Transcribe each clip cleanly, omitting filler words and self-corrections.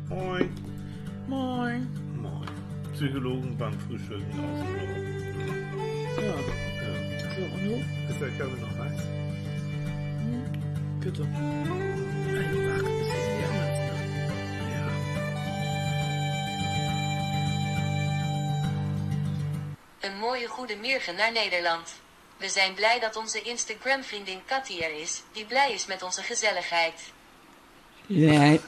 Moin. Moin. Moin. Psychologen beim Frühstücken aus dem Ja. Ja. So, und du? Ist der Kaffee noch heiß? Bitte. Einfach ist irgendwie anders. Ja. Een mooie goedemorgen naar Nederland. We zijn blij dat onze Instagram-vriendin Katty er is, die blij is met onze gezelligheid. Nee.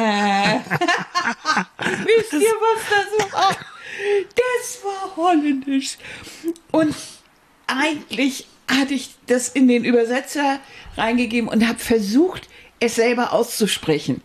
Wisst ihr, was das war? Das war holländisch. Und eigentlich hatte ich das in den Übersetzer reingegeben und habe versucht, es selber auszusprechen.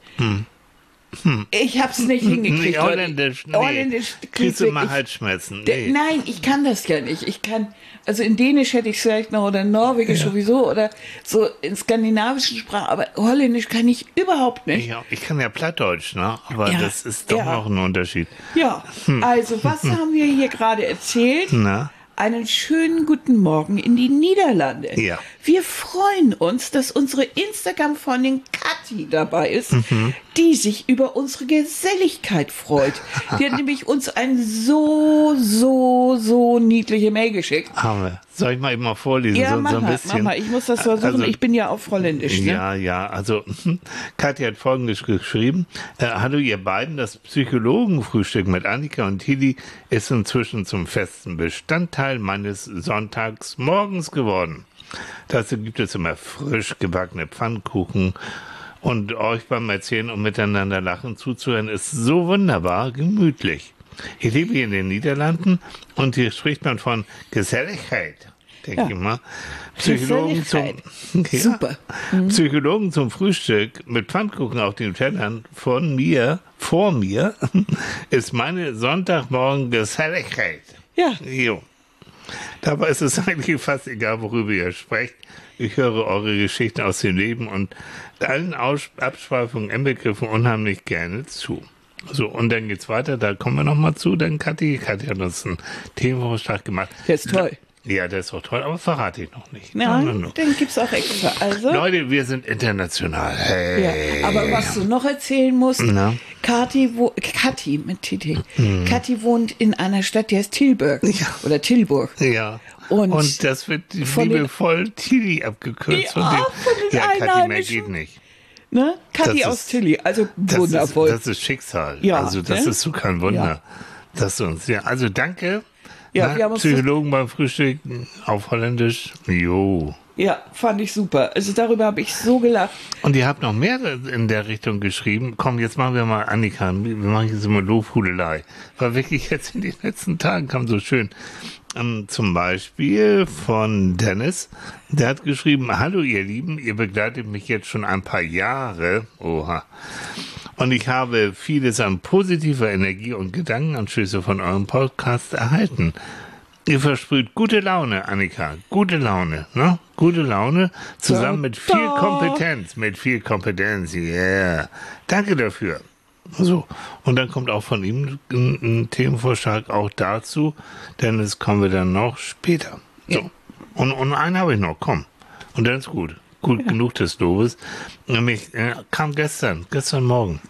Ich habe es nicht hingekriegt. Nee, Holländisch, nee. Holländisch Kriegst du mal wirklich- Halsschmerzen? Nee. Nein, ich kann das ja nicht. Also in Dänisch hätte ich es vielleicht noch oder in Norwegisch sowieso oder so in skandinavischen Sprachen, aber Holländisch kann ich überhaupt nicht. Ich kann ja Plattdeutsch, ne? Aber Ja, das ist doch ja. noch ein Unterschied. Ja, also was haben wir hier gerade erzählt? Na? Einen schönen guten Morgen in die Niederlande. Ja. Wir freuen uns, dass unsere Instagram-Freundin Kathi dabei ist, die sich über unsere Geselligkeit freut. Die hat nämlich uns ein so niedliche Mail geschickt. Haben wir. Soll ich mal eben mal vorlesen? Ja, so mach ein mal, bisschen? mach mal. Ich muss das versuchen. Also- Ich bin ja auf Holländisch. Ne? Ja, also Katja hat Folgendes geschrieben. Hallo ihr beiden, das Psychologenfrühstück mit Annika und Tilly ist inzwischen zum festen Bestandteil meines Sonntagsmorgens geworden. Dazu gibt es immer frisch gebackene Pfannkuchen und euch beim Erzählen und miteinander lachen zuzuhören ist so wunderbar gemütlich. Ich lebe hier in den Niederlanden und hier spricht man von Geselligkeit, denke Ja. ich mal. Psychologen zum, Geselligkeit. Super. Psychologen zum Frühstück mit Pfannkuchen auf den Tellern vor mir, ist meine Sonntagmorgen Geselligkeit. Ja. Jo. Dabei ist es eigentlich fast egal, worüber ihr sprecht. Ich höre eure Geschichten aus dem Leben und allen Abschweifungen, Inbegriffen unheimlich gerne zu. So, und dann geht's weiter, da kommen wir nochmal zu, dann Kathi hat uns einen Themenvorschlag gemacht. Der ist toll. Ja, der ist auch toll, aber verrate ich noch nicht. Nein, den gibt's auch extra. Also, Leute, wir sind international. Hey. ja. Aber was du noch erzählen musst, Na? Kathi mit TT. Kathi wohnt in einer Stadt, die heißt Tilburg. Ja. Oder Tilburg. Ja. Und das wird von den- liebevoll Tilly abgekürzt. Ja, von den ja, Kathi, mehr Einheimischen. geht nicht. Ne? Kathi Das aus ist- Tilly. Also wundervoll. Das ist Schicksal. Ja, Also das ne? ist so kein Wunder. Ja. Dass uns, ja, also danke. Ja, Na, wir haben uns Psychologen beim Frühstück auf Holländisch. Jo. Ja, fand ich super. Also darüber habe ich so gelacht. Und ihr habt noch mehr in der Richtung geschrieben. Komm, jetzt machen wir mal Annika. Wir machen jetzt immer Lobhudelei. War wirklich jetzt in den letzten Tagen kam so schön. Zum Beispiel von Dennis. Der hat geschrieben, hallo ihr Lieben, ihr begleitet mich jetzt schon ein paar Jahre. Oha. Und ich habe vieles an positiver Energie und Gedankenanstöße von eurem Podcast erhalten. Ihr versprüht gute Laune, Annika. Gute Laune, ne? Gute Laune. Zusammen mit viel Kompetenz. Mit viel Kompetenz, yeah. Danke dafür. So. Und dann kommt auch von ihm ein Themenvorschlag auch dazu, denn das kommen wir dann noch später. So. Und einen habe ich noch, komm. Und dann ist gut. Gut genug des Lobes. Nämlich kam gestern Morgen,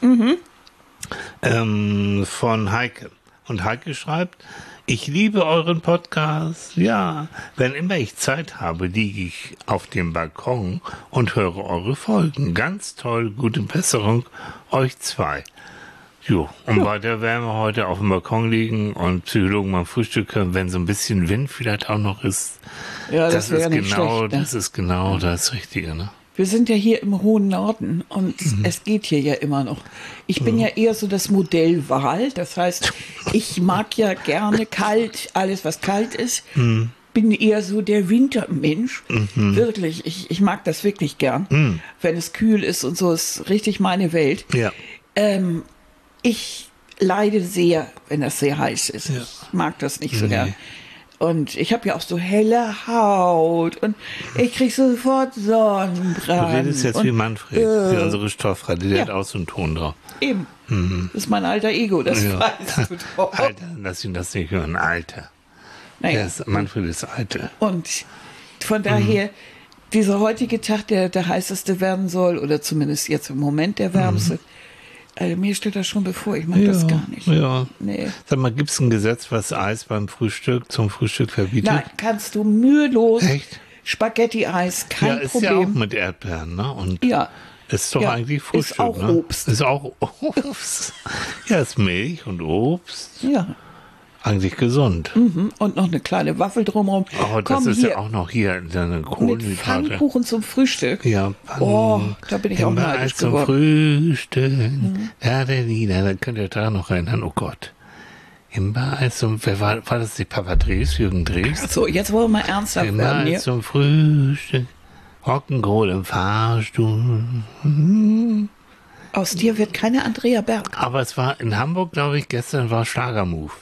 von Heike. Und Heike schreibt, ich liebe euren Podcast. Ja, wenn immer ich Zeit habe, liege ich auf dem Balkon und höre eure Folgen. Ganz toll, gute Besserung, euch zwei. Jo, und weiter werden wir heute auf dem Balkon liegen und Psychologen mal Frühstück hören, wenn so ein bisschen Wind vielleicht auch noch ist. Ja, das wäre ist nicht genau, schlecht. Ne? das ist genau das Richtige, ne? Wir sind ja hier im hohen Norden und es geht hier ja immer noch. Ich bin ja eher so das Modell Wal. Das heißt, ich mag ja gerne kalt, alles was kalt ist. Bin eher so der Wintermensch. Wirklich, ich mag das wirklich gern. Wenn es kühl ist und so, ist richtig meine Welt. Ja. Ich leide sehr, wenn das sehr heiß ist. Ja. Ich mag das nicht so gern. Und ich habe ja auch so helle Haut und ich kriege sofort Sonnenbrand. Du redest jetzt und, wie Manfred, wie unsere Stoffrad, der ja. hat auch so einen Ton drauf. Eben. Das ist mein alter Ego, das Ja. weißt du doch. Alter, lass ihn das nicht hören, Alter. Naja. Manfred ist Alter. Und von daher, dieser heutige Tag, der heißeste werden soll, oder zumindest jetzt im Moment der wärmste, Also mir steht das schon bevor, ich mag das gar nicht. Ja. Nee. Sag mal, gibt es ein Gesetz, was Eis zum Frühstück verbietet? Nein, kannst du mühelos. Echt? Spaghetti-Eis, kein Ja, ist Problem. ja auch mit Erdbeeren, ne? Und Ja. ist doch Ja, eigentlich Frühstück, ist auch ne? Obst. Ist auch Obst. Ja, ist Milch und Obst. Ja. Eigentlich gesund. Und noch eine kleine Waffel drumherum. Oh, das Komm, ist hier, ja auch noch hier eine mit Kohlenhydrate. Pfannkuchen zum Frühstück. Ja, Oh, da bin ich auch Himbeereis neidisch zum geworden. Frühstück. Da könnt ihr da noch erinnern. Oh Gott. Himbeereis wer war das nicht Papa Drees, Jürgen Drees? So, jetzt wollen wir mal ernsthaft werden Himbeereis hier. zum Frühstück. Rock'n'Roll im Fahrstuhl. Aus dir wird keine Andrea Berg. Aber es war in Hamburg, glaube ich, gestern war Schlagermove.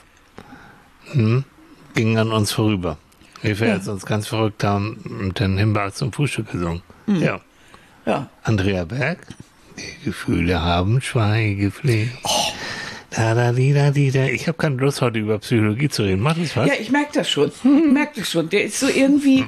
Ging an uns vorüber. Wir jetzt uns ganz verrückt haben und dann Himbeereis zum Frühstück gesungen. Ja. Ja. Andrea Berg. Die Gefühle haben Schweigepflicht. Da, da, di, da, di, da. Ich habe keine Lust, heute über Psychologie zu reden. Macht das was? Ja, ich merke das schon. Der ist so irgendwie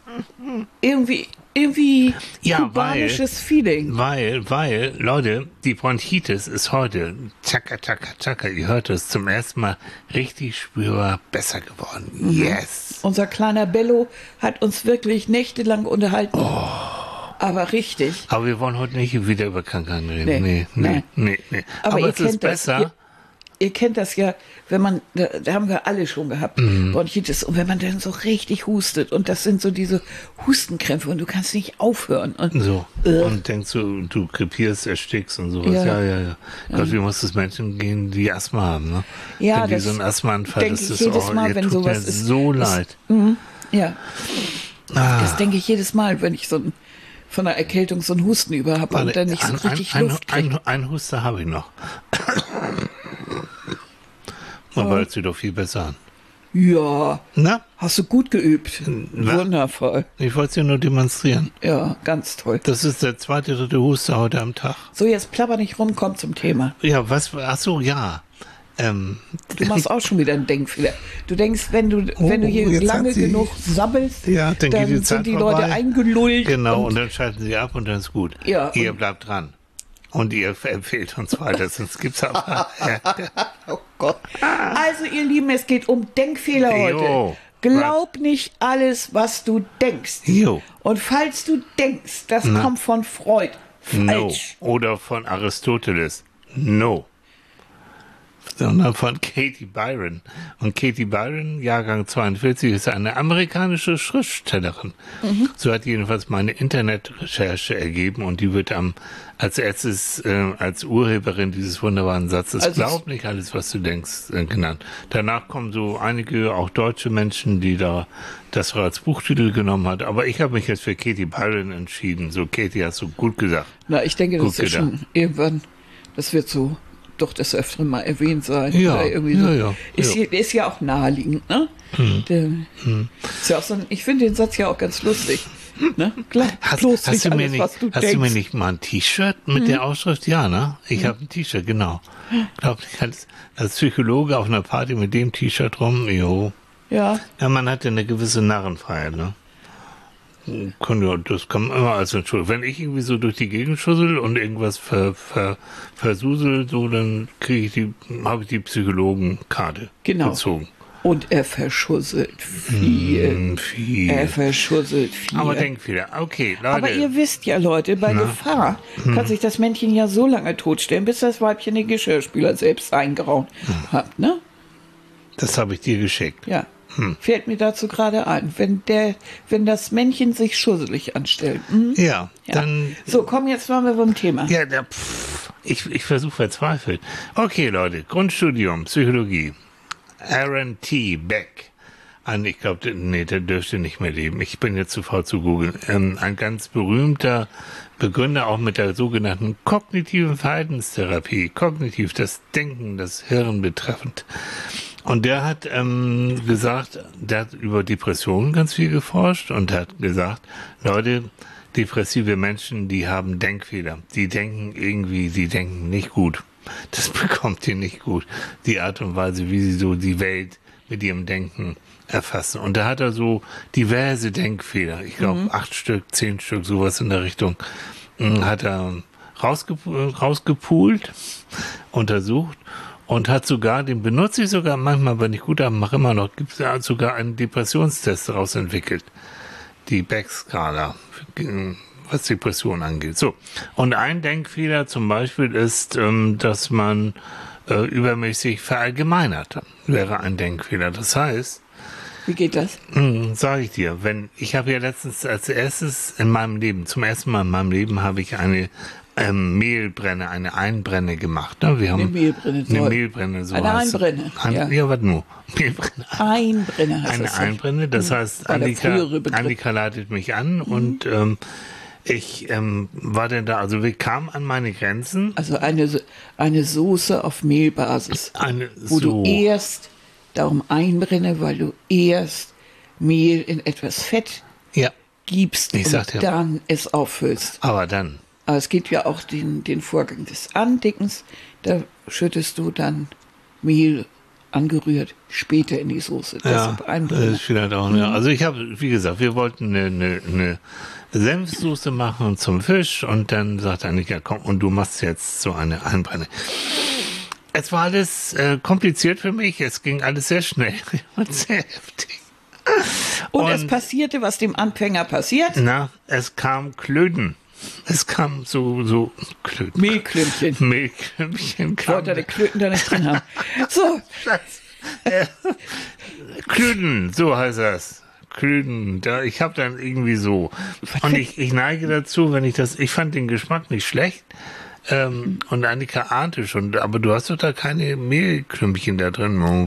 Ja, kubanisches Feeling. Weil, Leute, die Bronchitis ist heute, tschakka, tschakka, tschakka, ihr hört es, zum ersten Mal richtig spürbar besser geworden. Yes. Unser kleiner Bello hat uns wirklich nächtelang unterhalten. Aber richtig. Aber wir wollen heute nicht wieder über Krankheiten reden. Nee. Aber ihr es ist kennt das. besser. Ihr kennt das ja, wenn man, da haben wir alle schon gehabt, Bronchitis. Und wenn man dann so richtig hustet und das sind so diese Hustenkrämpfe und du kannst nicht aufhören. Und, So. Und denkst du krepierst, erstickst und sowas. Ja. Gott, wie muss es Menschen gehen, die Asthma haben, ne? Ja, wenn die das so einen Asthmaanfall, denk das ich ist jedes Mal, ihr wenn tut sowas mir ist. so leid. Ja. Das denke ich jedes Mal, wenn ich von einer Erkältung so einen Husten über habe und dann nicht so richtig Luft kriege. Ein Huster habe ich noch. Aber hört sich doch viel besser an. Ja, Na? hast du gut geübt. Na? Wundervoll. Ich wollte es ja nur demonstrieren. Ja, ganz toll. Das ist der zweite, dritte Huster heute am Tag. So, jetzt plapper nicht rum, komm zum Thema. Ja, ach so, ja. Du machst auch schon wieder einen Denkfehler. Du denkst, wenn du hier jetzt lange hat sie- genug sabbelst, Ja, dann geht die Zeit sind die vorbei. Leute eingelullt. Genau, und dann schalten sie ab und dann ist gut. Ja, Ihr und- bleibt dran. Und ihr empfehlt uns weiter, sonst gibt's aber. Oh Gott. Also, ihr Lieben, es geht um Denkfehler heute. Jo. Glaub nicht alles, was du denkst. Jo. Und falls du denkst, das kommt von Freud, No. falsch. Oder von Aristoteles. No. Sondern von Katie Byron. Und Katie Byron, Jahrgang 42, ist eine amerikanische Schriftstellerin. So hat jedenfalls meine Internetrecherche ergeben und die wird als erstes als Urheberin dieses wunderbaren Satzes Also glaub nicht alles, was du denkst, genannt. Danach kommen so einige, auch deutsche Menschen, die das als Buchtitel genommen hat. Aber ich habe mich jetzt für Katie Byron entschieden. So, Katie, hast du gut gesagt. Na, ich denke, das Gut ist schon irgendwann, das wird so doch des Öfteren mal erwähnt sein. Ja, Oder irgendwie so. ja. Ist ja auch naheliegend, ne? Ist ja auch so ich finde den Satz ja auch ganz lustig. Ne? Bloß Hast du mir was du hast du mir denkst. nicht mal ein T-Shirt mit der Ausschrift? Ja, ne? Ich habe ein T-Shirt, genau. Glaub ich, als Psychologe auf einer Party mit dem T-Shirt rum, jo. Ja, Ja, man hat ja eine gewisse Narrenfreiheit, ne? Das kann man immer als Entschuldigung. Wenn ich irgendwie so durch die Gegend schussel und irgendwas versusel, so, dann habe ich die Psychologenkarte Genau. gezogen. und er verschusselt viel. Viel. Er verschusselt viel. Aber Denkfehler. Okay, Leute. Aber ihr wisst ja, Leute, bei Gefahr kann sich das Männchen ja so lange totstellen, bis das Weibchen den Geschirrspüler selbst eingeraucht hat, ne? Das habe ich dir geschickt. Ja. Fällt mir dazu gerade ein. Wenn das Männchen sich schusselig anstellt. Ja, Ja. dann. So, komm, jetzt waren wir beim Thema. Ja, ich versuche verzweifelt. Okay, Leute, Grundstudium, Psychologie. Aaron T. Beck. Ich glaube, nee, der dürfte nicht mehr leben. Ich bin jetzt zu faul zu googeln. Ein ganz berühmter Begründer auch mit der sogenannten kognitiven Verhaltenstherapie. Kognitiv, das Denken, das Hirn betreffend. Und der hat gesagt, der hat über Depressionen ganz viel geforscht und hat gesagt, Leute, depressive Menschen, die haben Denkfehler. Die denken nicht gut. Das bekommt ihr nicht gut. Die Art und Weise, wie sie so die Welt mit ihrem Denken erfassen. Und da hat er so diverse Denkfehler. Ich glaube, 8 Stück, 10 Stück, sowas in der Richtung, hat er rausgepult, untersucht und hat sogar, den benutze ich sogar manchmal, wenn ich gut habe, mache immer noch, gibt es sogar einen Depressionstest daraus entwickelt. Die Beck-Skala, was Depression angeht. So. Und ein Denkfehler zum Beispiel ist, dass man übermäßig verallgemeinert. Wäre ein Denkfehler. Das heißt, wie geht das? Sage ich dir, ich habe ja letztens zum ersten Mal in meinem Leben habe ich eine Mehlbrenne, eine Einbrenne gemacht. Ne? Wir haben eine Mehlbrenne. So eine Einbrenne. Ja, was nur? Mehlbrenne. Einbrenne heißt eine das. Eine Einbrenne, das heißt, Annika leitet mich an und ich war denn da, also wir kamen an meine Grenzen. Also eine Soße auf Mehlbasis, wo du erst, darum Einbrenne, weil du erst Mehl in etwas Fett gibst und dann es auffüllst. Aber dann. Aber es gibt ja auch den Vorgang des Andickens, da schüttest du dann Mehl angerührt später in die Soße. Das ist vielleicht auch, Also ich habe, wie gesagt, wir wollten eine Senfsoße machen zum Fisch und dann sagt Annika, komm, und du machst jetzt so eine Einbrenne. Es war alles kompliziert für mich, es ging alles sehr schnell und sehr heftig. Und es passierte, was dem Anfänger passiert? Es kam Klöten. Es kam so Klöten. Mehlklümpchen. Mehlklümpchen. Ich wollte deine Klöten da nicht drin haben. So. Klöten, so heißt das. Klöten. Ich habe dann irgendwie so. Und ich neige dazu, ich fand den Geschmack nicht schlecht. Und Annika ahnte schon, aber du hast doch da keine Mehlklümpchen da drin.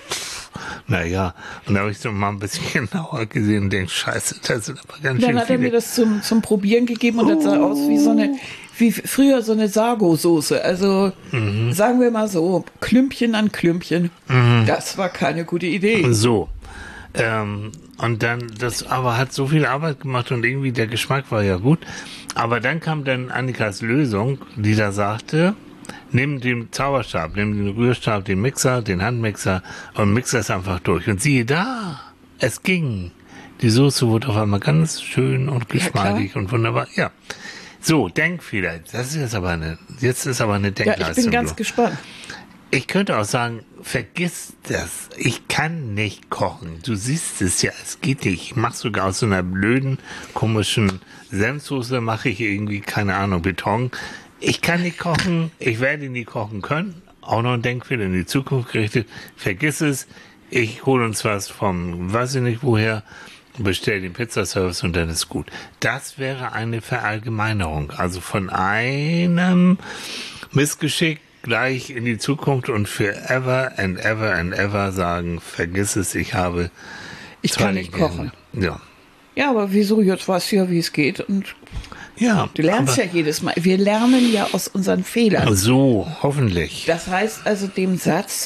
Naja, und da habe ich so mal ein bisschen genauer gesehen und denke, scheiße, das sind aber ganz schön Dann hat er mir das zum Probieren gegeben und das sah aus wie früher so eine Sago-Soße. Also sagen wir mal so, Klümpchen an Klümpchen. Das war keine gute Idee. So. Und dann, das aber hat so viel Arbeit gemacht und irgendwie der Geschmack war ja gut. Aber dann kam dann Annikas Lösung, die da sagte, nimm den Zauberstab, nimm den Rührstab, den Mixer, den Handmixer und mix das einfach durch. Und siehe da, es ging. Die Soße wurde auf einmal ganz schön und geschmeidig und wunderbar. Ja. So, Denkfehler. Das ist jetzt ist aber eine Denkleistung. Ja, ich bin ganz gespannt. Ich könnte auch sagen, vergiss das. Ich kann nicht kochen. Du siehst es ja, es geht nicht. Ich mache sogar aus so einer blöden, komischen Senfsoße, mache ich irgendwie, keine Ahnung, Beton. Ich kann nicht kochen, ich werde nie kochen können. Auch noch ein Denkfehler in die Zukunft gerichtet. Vergiss es, ich hole uns was vom, weiß ich nicht woher, bestell den Pizzaservice und dann ist gut. Das wäre eine Verallgemeinerung. Also von einem Missgeschick gleich in die Zukunft und für ever and ever and ever sagen, vergiss es, ich kann nicht kochen. Ja. Ja, aber wieso? Jetzt weißt du ja, wie es geht und ja, du lernst ja jedes Mal. Wir lernen ja aus unseren Fehlern. So, hoffentlich. Das heißt also dem Satz,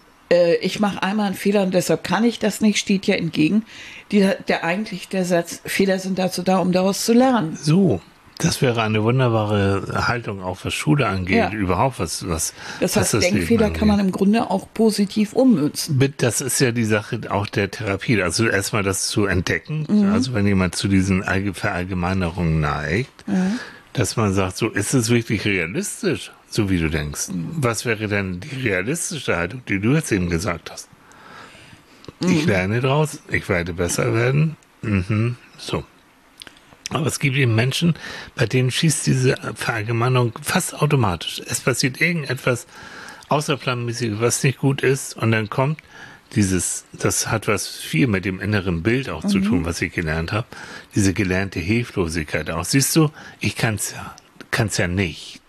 ich mache einmal einen Fehler und deshalb kann ich das nicht, steht ja entgegen. Der Satz, Fehler sind dazu da, um daraus zu lernen. So, das wäre eine wunderbare Haltung, auch was Schule angeht, überhaupt was. Das heißt, Denkfehler kann man im Grunde auch positiv ummünzen. Das ist ja die Sache auch der Therapie. Also erstmal das zu entdecken. Also wenn jemand zu diesen Verallgemeinerungen neigt, dass man sagt, so ist es wirklich realistisch, so wie du denkst. Was wäre denn die realistische Haltung, die du jetzt eben gesagt hast? Ich lerne draus, ich werde besser werden. So. Aber es gibt eben Menschen, bei denen schießt diese Verallgemeinerung fast automatisch. Es passiert irgendetwas Außerplanmäßiges, was nicht gut ist, und dann kommt das hat was viel mit dem inneren Bild auch zu tun, was ich gelernt habe, diese gelernte Hilflosigkeit auch. Siehst du, ich kann's ja nicht.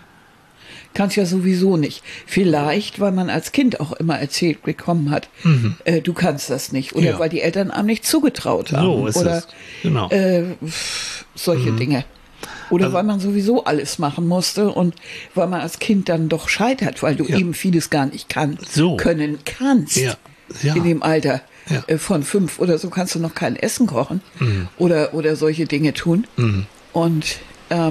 Kannst ja sowieso nicht. Vielleicht, weil man als Kind auch immer erzählt bekommen hat, du kannst das nicht. Oder weil die Eltern einem nicht zugetraut haben. So ist oder es. Genau. Solche Dinge. Oder weil man sowieso alles machen musste und weil man als Kind dann doch scheitert, weil du eben vieles gar nicht können kannst. Ja. In dem Alter von 5 oder so kannst du noch kein Essen kochen oder solche Dinge tun. Und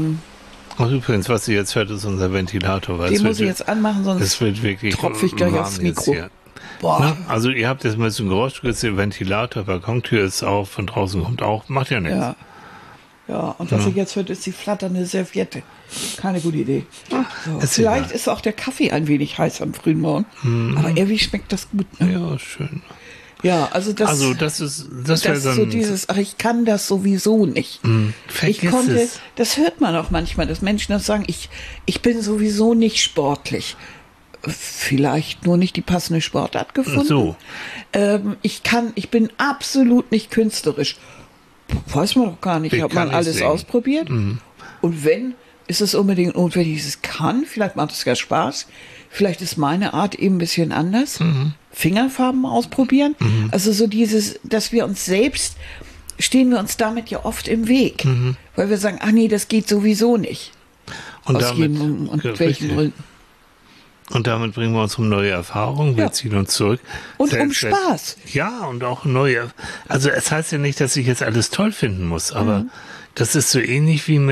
Ach, übrigens, was Sie jetzt hört, ist unser Ventilator. Den muss ich jetzt anmachen, sonst tropfe ich gleich aufs Mikro. Boah. Na, also ihr habt jetzt ein bisschen Geräusch, der Ventilator, Balkontür ist auf, von draußen kommt auch, macht ja nichts. Ja. Ja, und was ich jetzt hört, ist die flatternde Serviette. Keine gute Idee. So, Erzähl vielleicht mal. ist auch der Kaffee ein wenig heiß am frühen Morgen. Aber irgendwie schmeckt das gut. Ne? Ja, schön. Ja, also das, Also das das wäre ist dann so dieses, ach, ich kann das sowieso nicht. Ich vergiss konnte, es. das hört man auch manchmal, dass Menschen das sagen, ich bin sowieso nicht sportlich. Vielleicht nur nicht die passende Sportart gefunden. So. Ich bin absolut nicht künstlerisch. Weiß man doch gar nicht. Ich Hat kann man nicht alles singen. ausprobiert? Und wenn, ist es unbedingt notwendig, dass es kann. Vielleicht macht es ja Spaß. Vielleicht ist meine Art eben ein bisschen anders. Fingerfarben ausprobieren. Also so dieses, dass wir uns selbst, stehen wir uns damit ja oft im Weg. Weil wir sagen, ach nee, das geht sowieso nicht. Und Aus damit, jedem und ja, welchen richtig. Gründen. Und damit bringen wir uns um neue Erfahrungen. Wir Ja. ziehen uns zurück. Und um Selbst wenn- Spaß. Ja, und auch neue. Also es heißt ja nicht, dass ich jetzt alles toll finden muss, aber das ist so ähnlich wie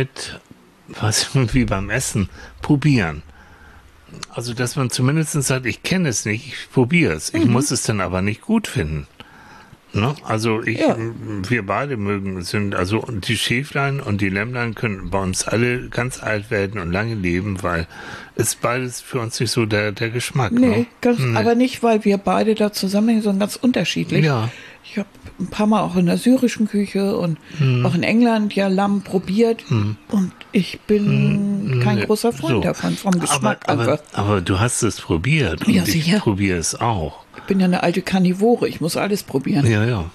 wie beim Essen. Probieren. Also, dass man zumindest sagt, ich kenne es nicht, ich probiere es. Ich muss es dann aber nicht gut finden. Ne? Also Ja. wir beide also die Schäflein und die Lämmlein können bei uns alle ganz alt werden und lange leben, weil es beides für uns nicht so der Geschmack. Nee, ne? aber nicht, weil wir beide da zusammenhängen, sondern ganz unterschiedlich. Ja. Ich habe ein paar Mal auch in der syrischen Küche und auch in England ja Lamm probiert und ich bin kein Nee. großer Freund So. davon, vom Geschmack einfach. Aber du hast es probiert Ja, und ich sicher. probiere es auch. Ich bin ja eine alte Karnivore, ich muss alles probieren. Ja, ja.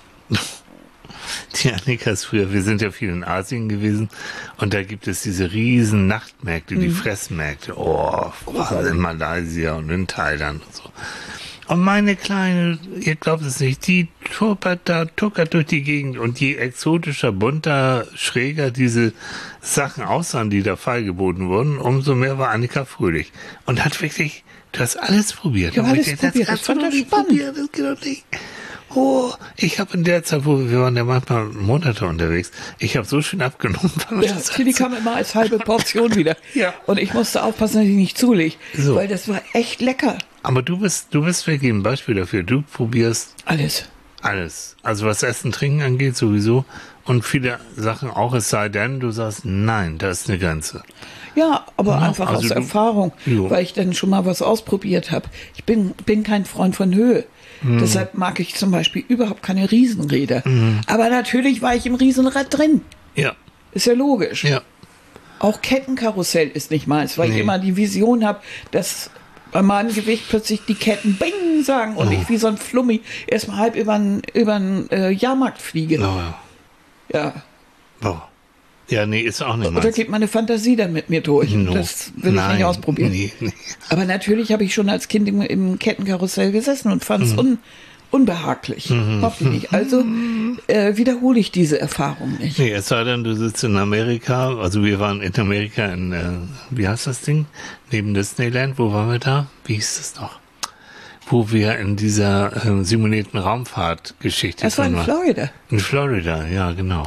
Die Annika ist früher, wir sind ja viel in Asien gewesen und da gibt es diese riesen Nachtmärkte, die Fressmärkte. Oh, in Malaysia und in Thailand und so. Und meine Kleine, ihr glaubt es nicht, die tuckert durch die Gegend und je exotischer, bunter, schräger diese Sachen aussahen, die da feilgeboten wurden, umso mehr war Annika fröhlich. Und hat wirklich, du hast alles probiert. Ich habe Und alles dachte, probiert, kannst das du fand doch ich nicht spannend. probieren, das geht doch nicht. Oh, ich habe in der Zeit, wir waren ja manchmal Monate unterwegs, ich habe so schön abgenommen. Weil man Ja, das die kam immer als halbe Portion wieder. Ja. Und ich musste aufpassen, dass ich nicht zulege, So. weil das war echt lecker. Aber du bist wirklich ein Beispiel dafür. Du probierst Alles. alles. Also was Essen, Trinken angeht sowieso. Und viele Sachen auch, es sei denn, du sagst, nein, da ist eine Grenze. Ja, aber Ja, einfach also aus du- Erfahrung, Jo. weil ich dann schon mal was ausprobiert habe. Ich bin kein Freund von Höhe. Deshalb mag ich zum Beispiel überhaupt keine Riesenräder. Aber natürlich war ich im Riesenrad drin. Ja, Ist ja logisch. ja. Auch Kettenkarussell ist nicht meins, weil ich Nee. immer die Vision habe, dass bei meinem Gewicht plötzlich die Ketten Bing sagen und ich wie so ein Flummi erstmal halb über den Jahrmarkt fliege. Oh, Ja. oh. Ja, nee, ist auch nicht Oder meins. geht meine Fantasie dann mit mir durch? No. Das will ich Nein, nicht ausprobieren. Nee, nee. Aber natürlich habe ich schon als Kind im Kettenkarussell gesessen und fand es unbehaglich. Mochte ich nicht. Also wiederhole ich diese Erfahrung nicht. Nee, es sei denn, du sitzt in Amerika, also wir waren in Amerika in, wie heißt das Ding? Neben Disneyland, wo waren wir da? Wie hieß das noch? Wo wir in dieser simulierten Raumfahrtgeschichte Das war in drin Florida. In Florida, ja, genau.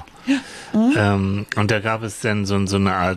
Und da gab es dann so eine Art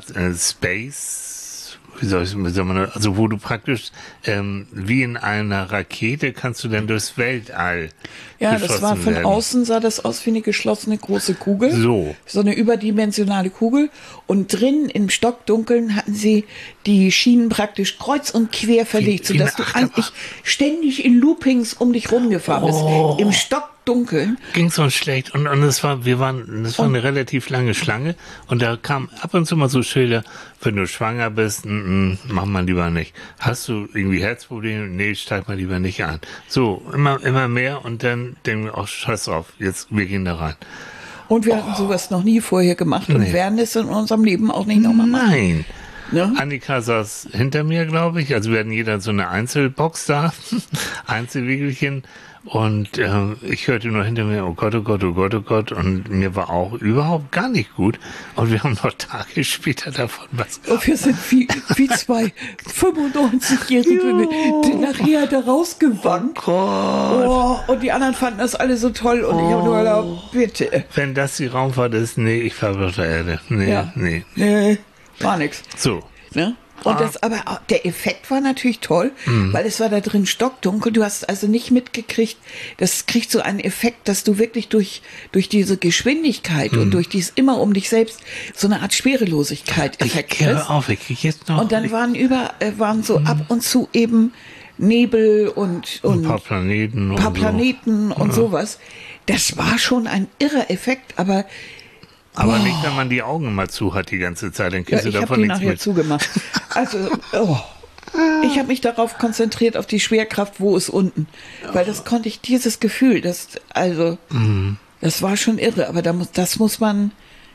Space, wie soll man, also wo du praktisch wie in einer Rakete kannst du dann durchs Weltall Ja, das geschossen war von werden. außen, sah das aus wie eine geschlossene große Kugel. So. So eine überdimensionale Kugel. Und drin im Stockdunkeln hatten sie die Schienen praktisch kreuz und quer verlegt, wie eine sodass du Achterbahn. eigentlich ständig in Loopings um dich rumgefahren bist. Im Stockdunkeln. Ging so schlecht und das war eine relativ lange Schlange und da kam ab und zu mal so Schilder, wenn du schwanger bist, mach mal lieber nicht. Hast du irgendwie Herzprobleme? Nee, steig mal lieber nicht ein. So, immer mehr und dann denken wir, ach, scheiß drauf, jetzt, wir gehen da rein. Und wir hatten sowas noch nie vorher gemacht und Nee. werden es in unserem Leben auch nicht nochmal machen. Nein. Ne? Annika saß hinter mir, glaube ich. Also wir hatten jeder so eine Einzelbox da, Einzelwiegelchen. Und ich hörte nur hinter mir, oh Gott, oh Gott, oh Gott, oh Gott. Und mir war auch überhaupt gar nicht gut. Und wir haben noch Tage später davon was Und wir sind wie zwei 95-Jährige, die nachher da rausgewandt. Oh, und die anderen fanden das alle so toll. Und ich habe nur gedacht, bitte. Wenn das die Raumfahrt ist, nee, ich fahre auf der Erde. Nee, Ja. nee. Nee, war nix. So. Ne? Und aber der Effekt war natürlich toll, weil es war da drin stockdunkel. Du hast also nicht mitgekriegt, das kriegt so einen Effekt, dass du wirklich durch diese Geschwindigkeit und durch dieses immer um dich selbst so eine Art Schwerelosigkeit Effekt kriegst. Ich krieg jetzt noch. Und dann waren so ab und zu eben Nebel und ein paar Planeten und sowas. Das war schon ein irrer Effekt, aber nicht, wenn man die Augen mal zu hat die ganze Zeit, dann kriegst du ich habe davon die nichts nachher mit. zugemacht. Also, ich habe mich darauf konzentriert, auf die Schwerkraft, wo ist unten. Weil dieses Gefühl, das war schon irre, aber das muss man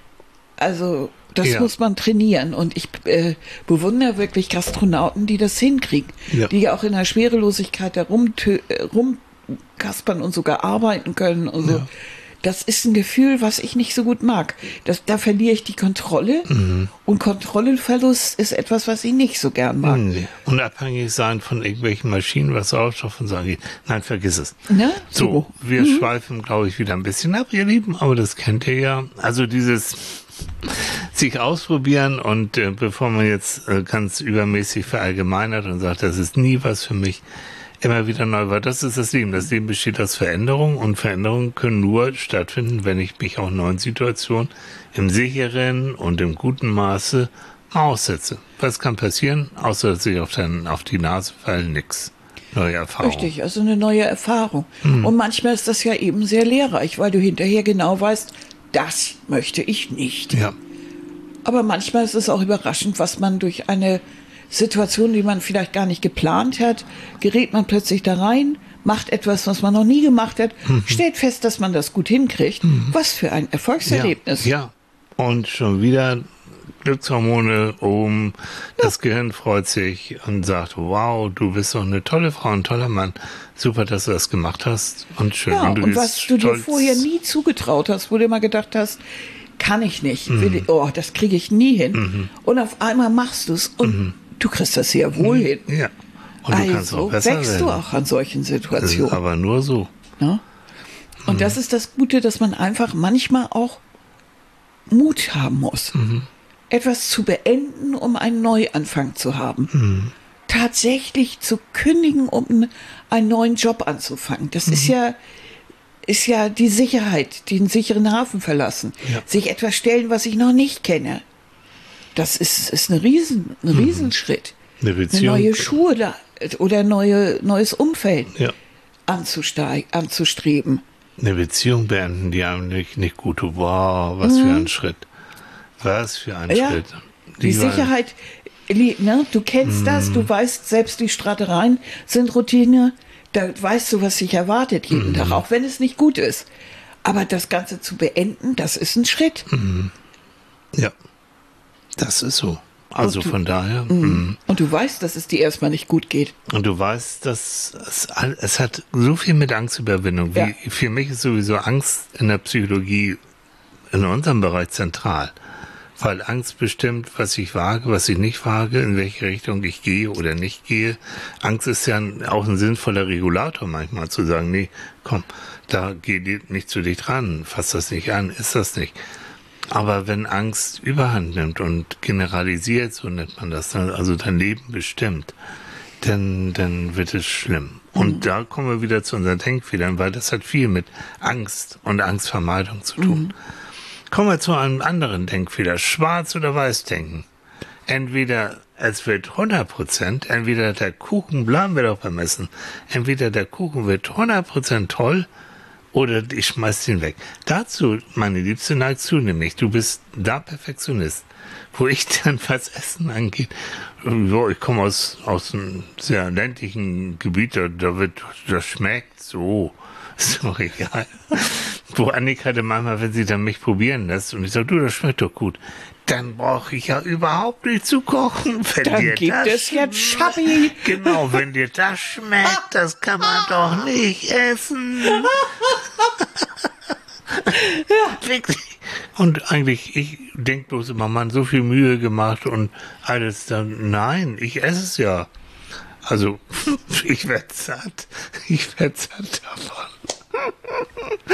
trainieren. Und ich bewundere wirklich Gastronauten, die das hinkriegen. Ja. Die ja auch in der Schwerelosigkeit da rumkaspern und sogar arbeiten können und so. Ja. Das ist ein Gefühl, was ich nicht so gut mag. Da verliere ich die Kontrolle. Und Kontrolleverlust ist etwas, was ich nicht so gern mag. Unabhängig sein von irgendwelchen Maschinen, was Sauerstoff und so angeht. Nein, vergiss es. Ne? So, wir schweifen, glaube ich, wieder ein bisschen ab, ihr Lieben. Aber das kennt ihr ja. Also dieses sich ausprobieren und bevor man jetzt ganz übermäßig verallgemeinert und sagt, das ist nie was für mich, immer wieder neu war. Das ist das Leben. Das Leben besteht aus Veränderungen und Veränderungen können nur stattfinden, wenn ich mich auch neuen Situationen im sicheren und im guten Maße aussetze. Was kann passieren? Außer dass ich auf die Nase falle, nix. Neue Erfahrung. Richtig, also eine neue Erfahrung. Und manchmal ist das ja eben sehr lehrreich, weil du hinterher genau weißt, das möchte ich nicht. Ja. Aber manchmal ist es auch überraschend, was man durch eine Situation, die man vielleicht gar nicht geplant hat, gerät man plötzlich da rein, macht etwas, was man noch nie gemacht hat, stellt fest, dass man das gut hinkriegt. Was für ein Erfolgserlebnis. Ja. Und schon wieder Glückshormone oben, das Gehirn freut sich und sagt, wow, du bist doch eine tolle Frau, ein toller Mann. Super, dass du das gemacht hast und schön. Ja, und was du dir stolz. vorher nie zugetraut hast, wo du immer gedacht hast, kann ich nicht, das kriege ich nie hin. Und auf einmal machst du es und du kriegst das sehr wohl hin. Ja. Und du kannst auch besser wächst werden. du auch an solchen Das ist Situationen. aber nur so. Ja? Und das ist das Gute, dass man einfach manchmal auch Mut haben muss, etwas zu beenden, um einen Neuanfang zu haben. Tatsächlich zu kündigen, um einen neuen Job anzufangen. Das ist ja die Sicherheit, den sicheren Hafen verlassen. Ja. Sich etwas stellen, was ich noch nicht kenne. Das ist ein Riesenschritt. Eine Beziehung. Eine neue Schuhe oder ein neues Umfeld anzustreben. Eine Beziehung beenden, die einem nicht gut tut. Wow, was für ein Schritt. Was für ein Schritt. Die Sicherheit, ne? Du kennst das, du weißt, selbst die Stratereien sind Routine. Da weißt du, was dich erwartet jeden Tag, auch wenn es nicht gut ist. Aber das Ganze zu beenden, das ist ein Schritt. Ja, das ist so. Also von daher. Und du weißt, dass es dir erstmal nicht gut geht. Und du weißt, dass es hat so viel mit Angstüberwindung. Für mich ist sowieso Angst in der Psychologie in unserem Bereich zentral. Weil Angst bestimmt, was ich wage, was ich nicht wage, in welche Richtung ich gehe oder nicht gehe. Angst ist ja auch ein sinnvoller Regulator manchmal, zu sagen, nee, komm, da geh nicht zu dicht ran, fass das nicht an, ist das nicht. Aber wenn Angst Überhand nimmt und generalisiert, so nennt man das, also dein Leben bestimmt, dann wird es schlimm. Und da kommen wir wieder zu unseren Denkfehlern, weil das hat viel mit Angst und Angstvermeidung zu tun. Kommen wir zu einem anderen Denkfehler. Schwarz- oder Weiß-Denken. Entweder es wird 100%, entweder der Kuchen, bleiben wir doch beim Essen, entweder der Kuchen wird 100% toll oder ich schmeiß den weg. Dazu, meine Liebste, neigst du nämlich. Du bist da Perfektionist. Wo ich dann, was Essen angeht, ich komme aus einem sehr ländlichen Gebiet, das schmeckt so. Ist doch egal. Wo Annika dann manchmal, wenn sie dann mich probieren lässt und ich sage, du, das schmeckt doch gut, dann brauche ich ja überhaupt nicht zu kochen. Wenn Dann dir gibt das es jetzt Schappi. Genau, wenn dir das schmeckt, das kann man doch nicht essen. Wirklich. Und eigentlich, ich denke bloß immer, man so viel Mühe gemacht und alles dann, nein, ich esse es ja. Also, ich werd satt. Ich werd satt davon.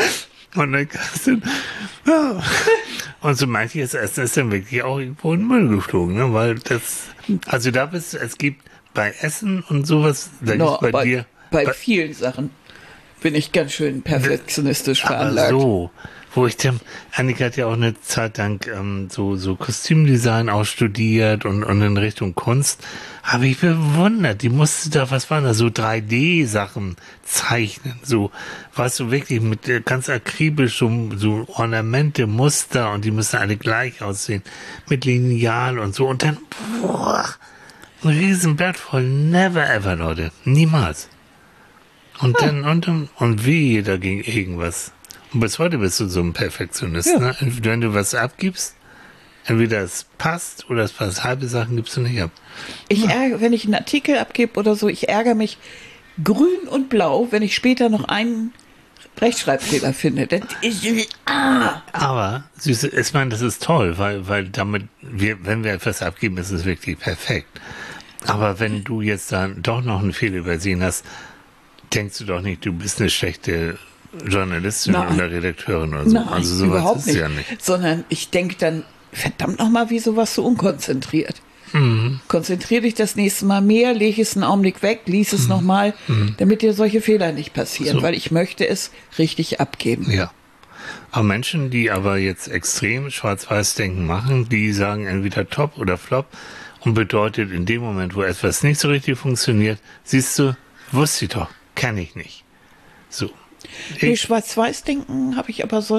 Und dann kannst du, ja. Und so manches Essen ist dann wirklich auch irgendwo in den Müll geflogen, ne? Weil das, also da bist du, es gibt bei Essen und sowas, da No, gibt's bei dir. Bei vielen Sachen bin ich ganz schön perfektionistisch veranlagt. Aber so, wo ich dann, Annika hat ja auch eine Zeit lang so Kostümdesign auch studiert und in Richtung Kunst. Habe ich bewundert, die musste da, was waren da, so 3D-Sachen zeichnen, so, weißt du, wirklich mit ganz akribisch so Ornamente, Muster und die müssen alle gleich aussehen, mit Lineal und so und dann, boah, ein Riesenblatt voll, never ever, Leute, niemals. Und dann, und wehe dagegen irgendwas. Und bis heute bist du so ein Perfektionist, Ja. ne? Wenn du was abgibst, entweder es passt oder es passt. Halbe Sachen gibst du nicht ab. Wenn ich einen Artikel abgebe oder so, ich ärgere mich grün und blau, wenn ich später noch einen Rechtschreibfehler finde. Das ist, Aber, Süße, ich meine, das ist toll, weil damit, wenn wir etwas abgeben, ist es wirklich perfekt. Aber wenn du jetzt dann doch noch einen Fehler übersehen hast, denkst du doch nicht, du bist eine schlechte Journalistin Nein. oder Redakteurin oder so. Nein, Also sowas überhaupt ist nicht. ja nicht. Sondern ich denke dann, verdammt nochmal, wieso warst du unkonzentriert? Konzentrier dich das nächste Mal mehr, lege es einen Augenblick weg, lies es nochmal, damit dir solche Fehler nicht passieren, So. weil ich möchte es richtig abgeben. Ja. Aber Menschen, die aber jetzt extrem Schwarz-Weiß-Denken machen, die sagen entweder Top oder Flop und bedeutet in dem Moment, wo etwas nicht so richtig funktioniert, siehst du, wusste ich doch, kann ich nicht. So. Nee, Schwarz-Weiß-Denken habe ich aber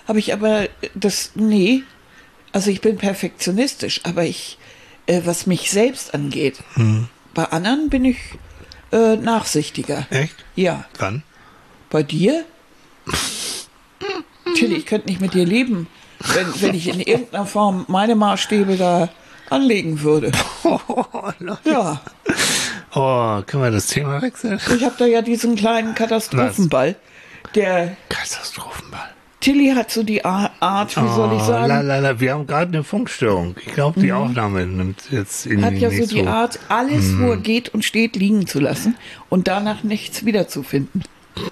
nee. Also ich bin perfektionistisch, aber was mich selbst angeht, bei anderen bin ich nachsichtiger. Echt? Ja. Wann? Bei dir? Tilly, ich könnte nicht mit dir leben, wenn ich in irgendeiner Form meine Maßstäbe da anlegen würde. Ja, Oh, können wir das Thema wechseln? ich habe da ja diesen kleinen Katastrophenball. Der Katastrophenball. Tilly hat so die Art, wie soll ich sagen, Lalala, wir haben gerade eine Funkstörung. Ich glaube, die Aufnahme nimmt jetzt irgendwie hat ja so nicht die Art, alles, wo er geht und steht, liegen zu lassen und danach nichts wiederzufinden.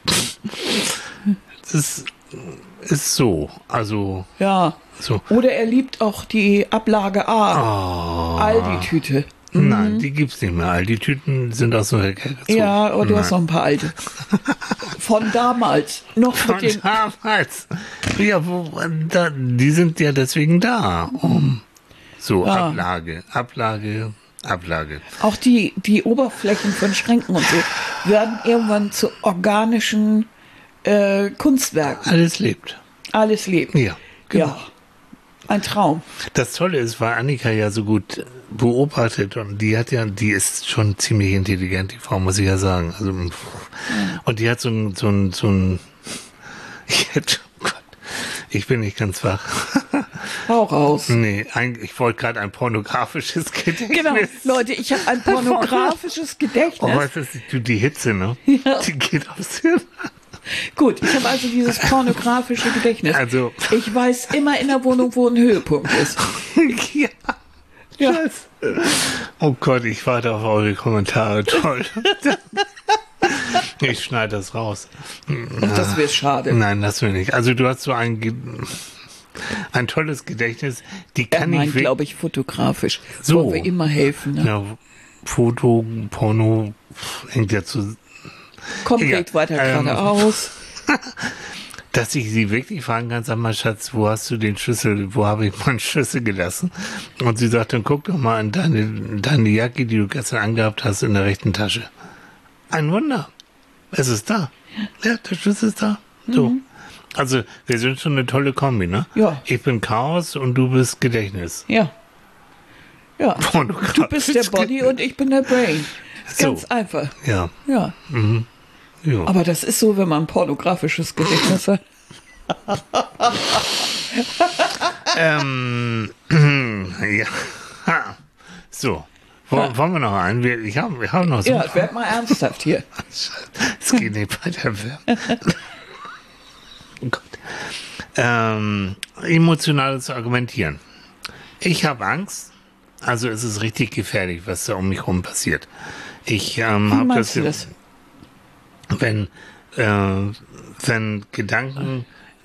Das ist so. Also, Ja. so. Oder er liebt auch die Ablage A. Aldi-Tüte. Nein, die gibt's nicht mehr. All die Tüten sind aus dem Verkehr gezogen. Ja, aber du hast noch ein paar alte. Von damals. Noch Von mit den. damals. Ja, die sind ja deswegen da. So, Ja. Ablage. Auch die Oberflächen von Schränken und so werden irgendwann zu organischen Kunstwerken. Alles lebt. Alles lebt. Ja, genau. Ja. Ein Traum. Das Tolle ist, weil Annika ja so gut beobachtet und die ist schon ziemlich intelligent, die Frau, muss ich ja sagen. Also, und die hat so ein oh Gott, ich bin nicht ganz wach. Hau raus. Nee, ich wollte gerade ein pornografisches Gedächtnis. Genau, Leute, ich habe ein pornografisches Oh, Gedächtnis. was ist die Hitze, ne? Ja. Die geht aufs Hirn. Gut, ich habe also dieses pornografische Gedächtnis. Also- Ich weiß immer in der Wohnung, wo ein Höhepunkt ist. Ja. Ja. Oh Gott, ich warte auf eure Kommentare. Toll. Ich schneide das raus. Das wäre schade. Nein, das will nicht. Also du hast so ein tolles Gedächtnis. Die Er kann ich meint, wirklich. glaube ich, fotografisch. So. Wo wir immer helfen. Ne? Ja, Foto, Porno, hängt ja zu. Komplett Egal. weiter geradeaus. Dass ich sie wirklich fragen kann, sag mal, Schatz, wo hast du den Schlüssel, wo habe ich meinen Schlüssel gelassen? Und sie sagt, dann guck doch mal in deine Jacke, die du gestern angehabt hast, in der rechten Tasche. Ein Wunder. Es ist da. Ja, der Schlüssel ist da. So. Also, wir sind schon eine tolle Kombi, ne? Ja. Ich bin Chaos und du bist Gedächtnis. Ja. Ja. Pornografisch Du bist der Body und ich bin der Brain. Ganz So. einfach. Ja. Ja. Ja. Aber das ist so, wenn man ein pornografisches Gedächtnis hat. Ja. Ha. So. Wollen wir noch einen? Ich hab noch so. Ja, werd mal ernsthaft hier. Es geht nicht weiter. Oh Gott. Emotionales Argumentieren. Ich habe Angst. Also es ist richtig gefährlich, was da um mich rum passiert. Ich Wie habe meinst du das? wenn Gedanken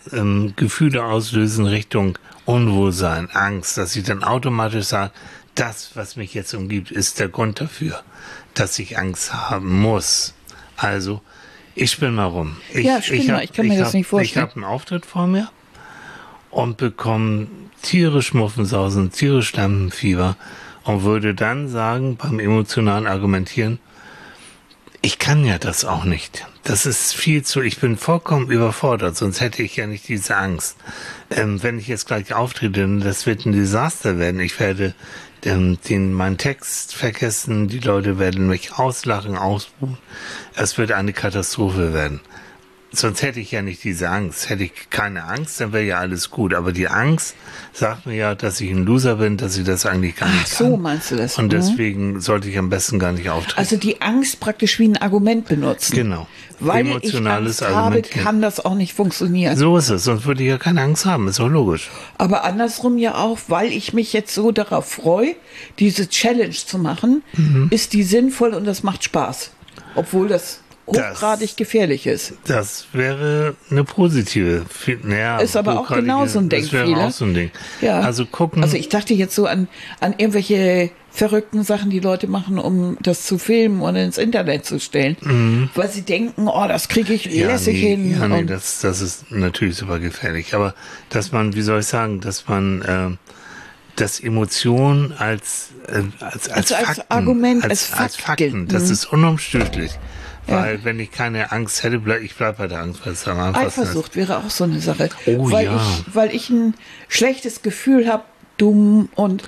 Gefühle auslösen Richtung Unwohlsein, Angst, dass ich dann automatisch sage, das, was mich jetzt umgibt, ist der Grund dafür, dass ich Angst haben muss. Also, ich spinne mal rum. Ich kann mir das nicht vorstellen. Ich habe einen Auftritt vor mir und bekomme tierisch Muffensausen, tierisch Lampenfieber und würde dann sagen, beim emotionalen Argumentieren, ich kann ja das auch nicht. Das ist viel zu, ich bin vollkommen überfordert, sonst hätte ich ja nicht diese Angst. Wenn ich jetzt gleich auftrete, das wird ein Desaster werden. Ich werde meinen Text vergessen, die Leute werden mich auslachen, ausbuhen. Es wird eine Katastrophe werden. Sonst hätte ich ja nicht diese Angst. Hätte ich keine Angst, dann wäre ja alles gut. Aber die Angst sagt mir ja, dass ich ein Loser bin, dass ich das eigentlich gar nicht kann. Ach so, meinst du das? Und deswegen sollte ich am besten gar nicht auftreten. Also die Angst praktisch wie ein Argument benutzen. Genau. Weil ich Angst habe, kann das auch nicht funktionieren. So ist es, sonst würde ich ja keine Angst haben, ist auch logisch. Aber andersrum ja auch, weil ich mich jetzt so darauf freue, diese Challenge zu machen, ist die sinnvoll und das macht Spaß. Obwohl das hochgradig gefährlich ist. Das wäre eine positive. Ist aber auch genau so ein Ding. Das wäre auch so ein Ding. Ja. Also gucken. Also ich dachte jetzt so an irgendwelche verrückten Sachen, die Leute machen, um das zu filmen und ins Internet zu stellen, weil sie denken, oh, das kriege ich lässig hin. Ja, nee, das ist natürlich super gefährlich. Aber dass man, wie soll ich sagen, dass man das Emotion als Fakten, Argument, als Fakten, gilt. das ist unumstößlich. Weil wenn ich keine Angst hätte, ich bleib bei der Angst. Eifersucht wäre auch so eine Sache. Oh, weil ich ein schlechtes Gefühl habe, dumm und...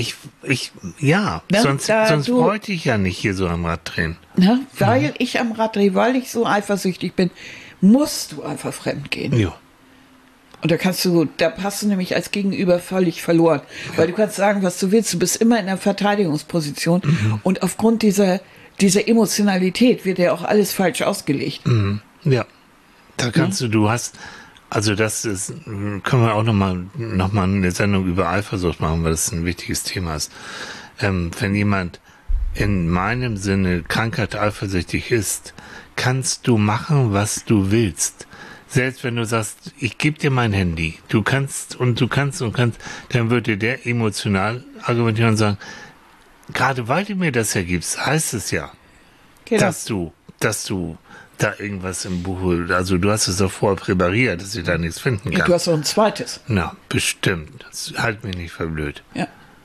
Sonst wollte ich ja nicht hier so am Rad drehen. Weil ich am Rad drehe, weil ich so eifersüchtig bin, musst du einfach fremd gehen. Ja. Und da hast du nämlich als Gegenüber völlig verloren. Weil du kannst sagen, was du willst, du bist immer in der Verteidigungsposition und aufgrund dieser Emotionalität wird ja auch alles falsch ausgelegt. Ja, da kannst also das ist, können wir auch nochmal eine Sendung über Eifersucht machen, weil das ein wichtiges Thema ist. Wenn jemand in meinem Sinne krankhaft eifersüchtig ist, kannst du machen, was du willst. Selbst wenn du sagst, ich gebe dir mein Handy, du kannst, dann würde der emotional argumentieren und sagen, gerade weil du mir das ja gibst, heißt es ja, dass du da irgendwas im Buch, also du hast es doch vorher präpariert, dass ich da nichts finden kann. Du hast auch ein zweites. Na, bestimmt. Das halt mich nicht für blöd. Ja.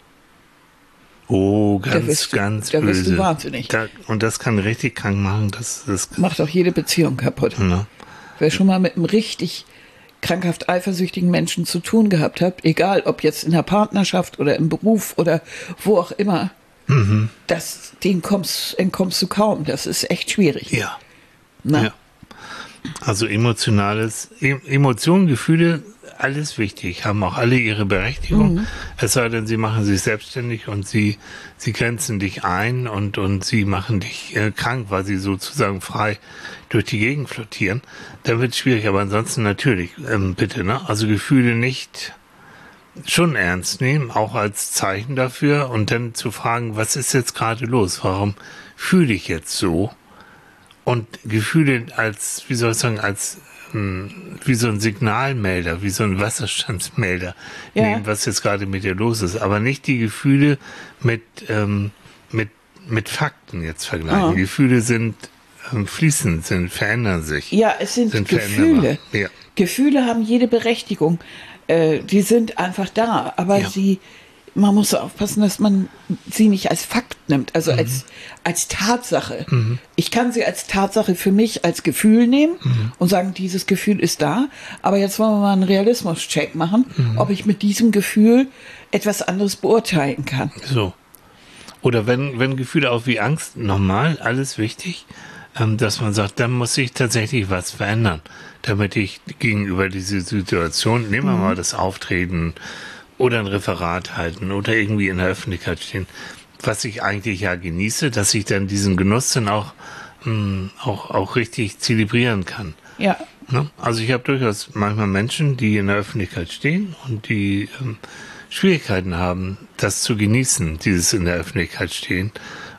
Oh, ganz böse. Da wirst du wahnsinnig. Und das kann richtig krank machen. Das macht auch jede Beziehung kaputt. Na. Wer schon mal mit einem richtig krankhaft eifersüchtigen Menschen zu tun gehabt hat, egal ob jetzt in der Partnerschaft oder im Beruf oder wo auch immer, entkommst du kaum. Das ist echt schwierig. Ja. Na? Ja. Also Emotionen, Gefühle, alles wichtig, haben auch alle ihre Berechtigung. Es sei denn, sie machen sich selbstständig und sie grenzen dich ein und sie machen dich krank, weil sie sozusagen frei durch die Gegend flottieren. Dann wird es schwierig, aber ansonsten natürlich, bitte, ne? Also Gefühle nicht schon ernst nehmen, auch als Zeichen dafür und dann zu fragen, was ist jetzt gerade los? Warum fühle ich jetzt so? Und Gefühle als, wie soll ich sagen, als wie so ein Signalmelder, wie so ein Wasserstandsmelder nehmen, was jetzt gerade mit dir los ist. Aber nicht die Gefühle mit Fakten jetzt vergleichen. Oh. Gefühle sind fließend, verändern sich. Ja, es sind Gefühle. Ja. Gefühle haben jede Berechtigung. Die sind einfach da, aber man muss aufpassen, dass man sie nicht als Fakt nimmt, also als Tatsache. Ich kann sie als Tatsache für mich als Gefühl nehmen und sagen, dieses Gefühl ist da, aber jetzt wollen wir mal einen Realismus-Check machen, ob ich mit diesem Gefühl etwas anderes beurteilen kann. So. Oder wenn Gefühle auch wie Angst, normal, alles wichtig, dass man sagt, dann muss sich tatsächlich was verändern, damit ich gegenüber dieser Situation, nehmen wir mal das Auftreten oder ein Referat halten oder irgendwie in der Öffentlichkeit stehen, was ich eigentlich ja genieße, dass ich dann diesen Genuss dann auch richtig zelebrieren kann. Ja. Ne? Also ich habe durchaus manchmal Menschen, die in der Öffentlichkeit stehen und die Schwierigkeiten haben, das zu genießen, dieses in der Öffentlichkeit stehen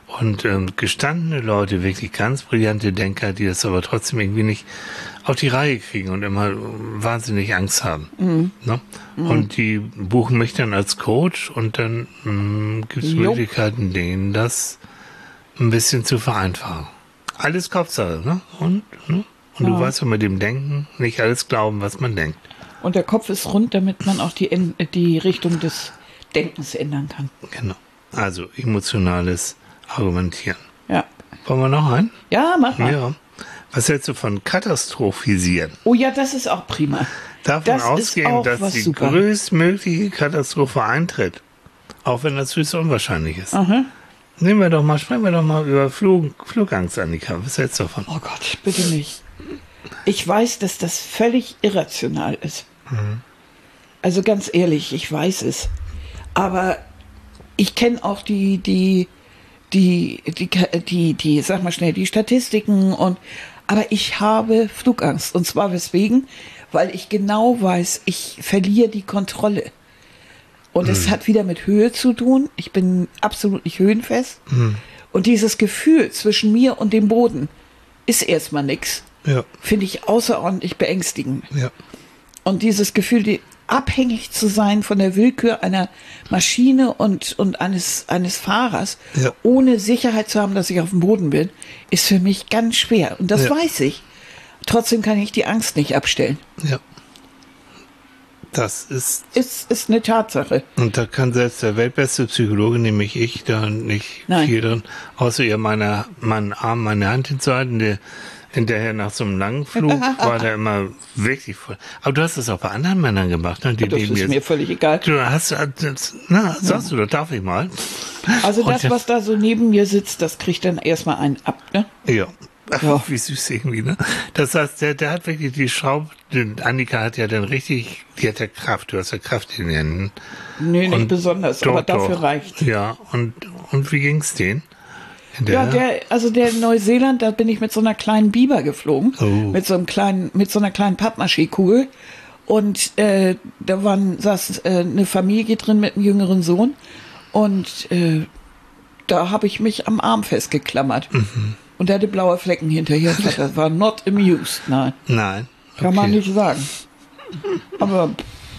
Und gestandene Leute, wirklich ganz brillante Denker, die das aber trotzdem irgendwie nicht auf die Reihe kriegen und immer wahnsinnig Angst haben. Ne? Und die buchen mich dann als Coach und dann gibt es Möglichkeiten, denen das ein bisschen zu vereinfachen. Alles Kopfsache, ne? Und du weißt ja mit dem Denken, nicht alles glauben, was man denkt. Und der Kopf ist rund, damit man auch die Richtung des Denkens ändern kann. Genau. Also emotionales Argumentieren. Ja. Wollen wir noch einen? Ja, mach mal. Ja. Was hältst du von katastrophisieren? Oh ja, das ist auch prima. Davon Das ist ausgehen, auch dass was die super. größtmögliche Katastrophe eintritt. Auch wenn das höchst unwahrscheinlich ist. Aha. Sprechen wir doch mal über Flugangst, Annika. Was hältst du davon? Oh Gott, bitte nicht. Ich weiß, dass das völlig irrational ist. Also ganz ehrlich, ich weiß es. Aber ich kenne auch die, sag mal schnell, die Statistiken aber ich habe Flugangst. Und zwar weswegen? Weil ich genau weiß, ich verliere die Kontrolle. Und es hat wieder mit Höhe zu tun. Ich bin absolut nicht höhenfest. Und dieses Gefühl zwischen mir und dem Boden ist erstmal nichts. Ja. Finde ich außerordentlich beängstigend. Ja. Und dieses Gefühl, abhängig zu sein von der Willkür einer Maschine und eines Fahrers, Ja. ohne Sicherheit zu haben, dass ich auf dem Boden bin, ist für mich ganz schwer. Und das weiß ich. Trotzdem kann ich die Angst nicht abstellen. Ja. Das ist... Ist eine Tatsache. Und da kann selbst der weltbeste Psychologe, nämlich ich, da nicht viel drin, außer ihr meinen Arm, meine Hand hinzuhalten, der hinterher nach so einem langen Flug war da immer wirklich voll. Aber du hast das auch bei anderen Männern gemacht, ne? Die Das leben ist jetzt. mir völlig egal. Du hast, sagst du, das darf ich mal. Also Und das, was da so neben mir sitzt, das kriegt dann erstmal einen ab, ne? Ja. Ja. Wie süß irgendwie, ne? Das heißt, der hat wirklich die Schraube, Annika hat ja dann richtig, die hat ja Kraft, du hast ja Kraft in den Händen. Nee, nicht Und besonders, aber dafür doch. reicht. Ja, und wie ging's denen? Ja, der in Neuseeland, da bin ich mit so einer kleinen Biber geflogen, Oh. mit so einer kleinen Pappmaché-Kugel. Und saß eine Familie drin mit einem jüngeren Sohn. Und da habe ich mich am Arm festgeklammert. Und der hatte blaue Flecken hinterher. Das war not amused, nein. Nein. Kann man nicht sagen. Aber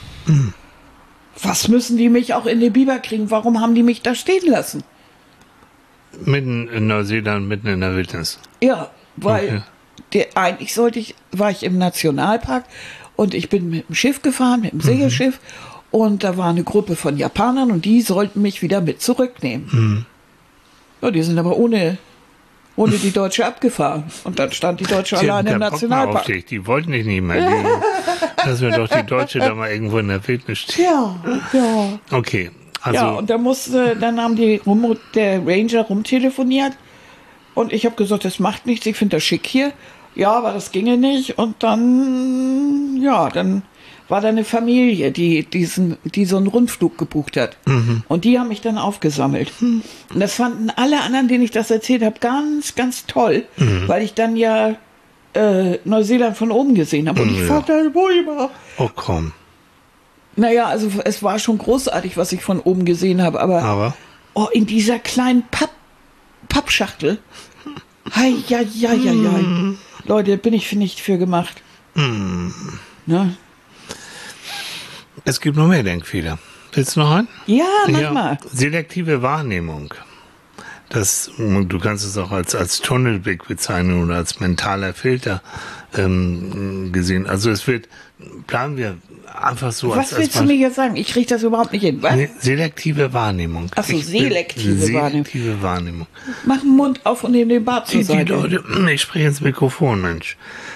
was müssen die mich auch in den Biber kriegen? Warum haben die mich da stehen lassen? Mitten in Neuseeland, mitten in der Wildnis. Ja, weil eigentlich war ich im Nationalpark und ich bin mit dem Schiff gefahren, mit dem Segelschiff, und da war eine Gruppe von Japanern und die sollten mich wieder mit zurücknehmen. Ja, die sind aber ohne die Deutsche abgefahren. Und dann stand die Deutsche alleine im Nationalpark. Die wollten dich nicht mehr. Lass mir doch die Deutsche da mal irgendwo in der Wildnis stehen. Ja. Okay. Also, Ja, und dann haben der Ranger rumtelefoniert und ich habe gesagt, das macht nichts, ich finde das schick hier. Ja, aber das ginge nicht. Und dann war da eine Familie, die so einen Rundflug gebucht hat. Und die haben mich dann aufgesammelt. Und das fanden alle anderen, denen ich das erzählt habe, ganz, ganz toll, weil ich dann ja Neuseeland von oben gesehen habe. Und ich fand das immer. oh komm. Naja, also es war schon großartig, was ich von oben gesehen habe, aber in dieser kleinen Pappschachtel. Hei. Leute, bin ich nicht für gemacht. Ne? Es gibt noch mehr Denkfehler. Willst du noch einen? Ja, mach mal. Selektive Wahrnehmung. Du kannst es auch als Tunnelblick bezeichnen oder als mentaler Filter gesehen. Also planen wir einfach so. Was willst du mir jetzt sagen? Ich kriege das überhaupt nicht hin. Was? Nee, selektive Wahrnehmung. Ach so, selektive Wahrnehmung. Mach den Mund auf und nehmen den Bart zur Die Seite. Leute, ich spreche ins Mikrofon, Mensch.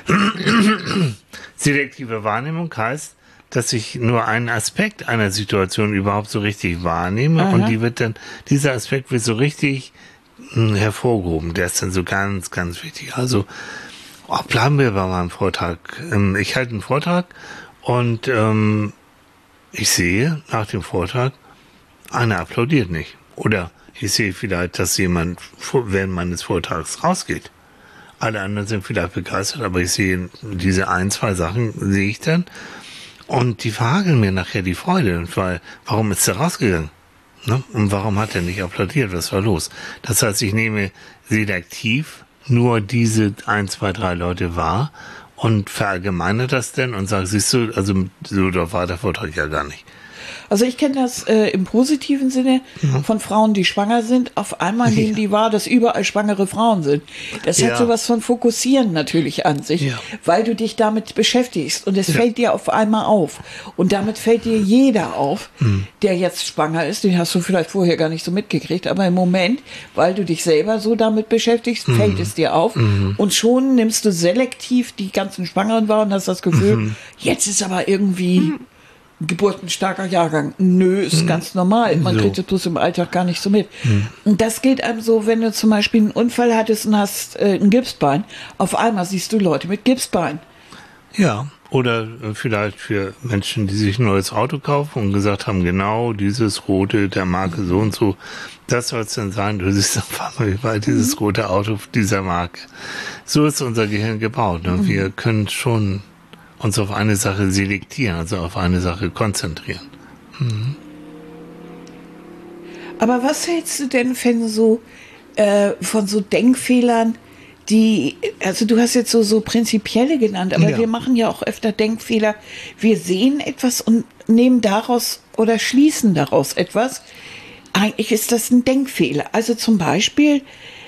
Selektive Wahrnehmung heißt, dass ich nur einen Aspekt einer Situation überhaupt so richtig wahrnehme. Aha. Und dieser Aspekt wird so richtig hervorgehoben. Der ist dann so ganz, ganz wichtig. Also, bleiben wir bei meinem Vortrag. Ich halte einen Vortrag und ich sehe nach dem Vortrag, einer applaudiert nicht. Oder ich sehe vielleicht, dass jemand während meines Vortrags rausgeht. Alle anderen sind vielleicht begeistert, aber ich sehe diese 1-2 Sachen, sehe ich dann. Und die verhageln mir nachher die Freude, weil, warum ist der rausgegangen? Ne? Und warum hat er nicht applaudiert? Was war los? Das heißt, ich nehme selektiv nur diese 1, 2, 3 Leute wahr und verallgemeine das denn und sage, siehst du, also so war der Vortrag ja gar nicht. Also ich kenne das im positiven Sinne von Frauen, die schwanger sind. Auf einmal nehmen die wahr, dass überall schwangere Frauen sind. Das hat sowas von Fokussieren natürlich an sich, weil du dich damit beschäftigst und es fällt dir auf einmal auf. Und damit fällt dir jeder auf, der jetzt schwanger ist. Den hast du vielleicht vorher gar nicht so mitgekriegt, aber im Moment, weil du dich selber so damit beschäftigst, fällt es dir auf. Und schon nimmst du selektiv die ganzen Schwangeren wahr und hast das Gefühl, jetzt ist aber irgendwie geburtenstarker Jahrgang. Nö, ist ganz normal. Man kriegt das bloß im Alltag gar nicht so mit. Und das geht einem so, wenn du zum Beispiel einen Unfall hattest und hast ein Gipsbein. Auf einmal siehst du Leute mit Gipsbein. Ja, oder vielleicht für Menschen, die sich ein neues Auto kaufen und gesagt haben, genau dieses rote der Marke so und so, das soll es denn sein. Du siehst auf einmal überall dieses rote Auto dieser Marke. So ist unser Gehirn gebaut. Ne? Wir können schon uns auf eine Sache selektieren, also auf eine Sache konzentrieren. Aber was hältst du denn von so Denkfehlern, also du hast jetzt so prinzipielle genannt, aber wir machen ja auch öfter Denkfehler. Wir sehen etwas und nehmen daraus oder schließen daraus etwas. Eigentlich ist das ein Denkfehler. Also zum Beispiel,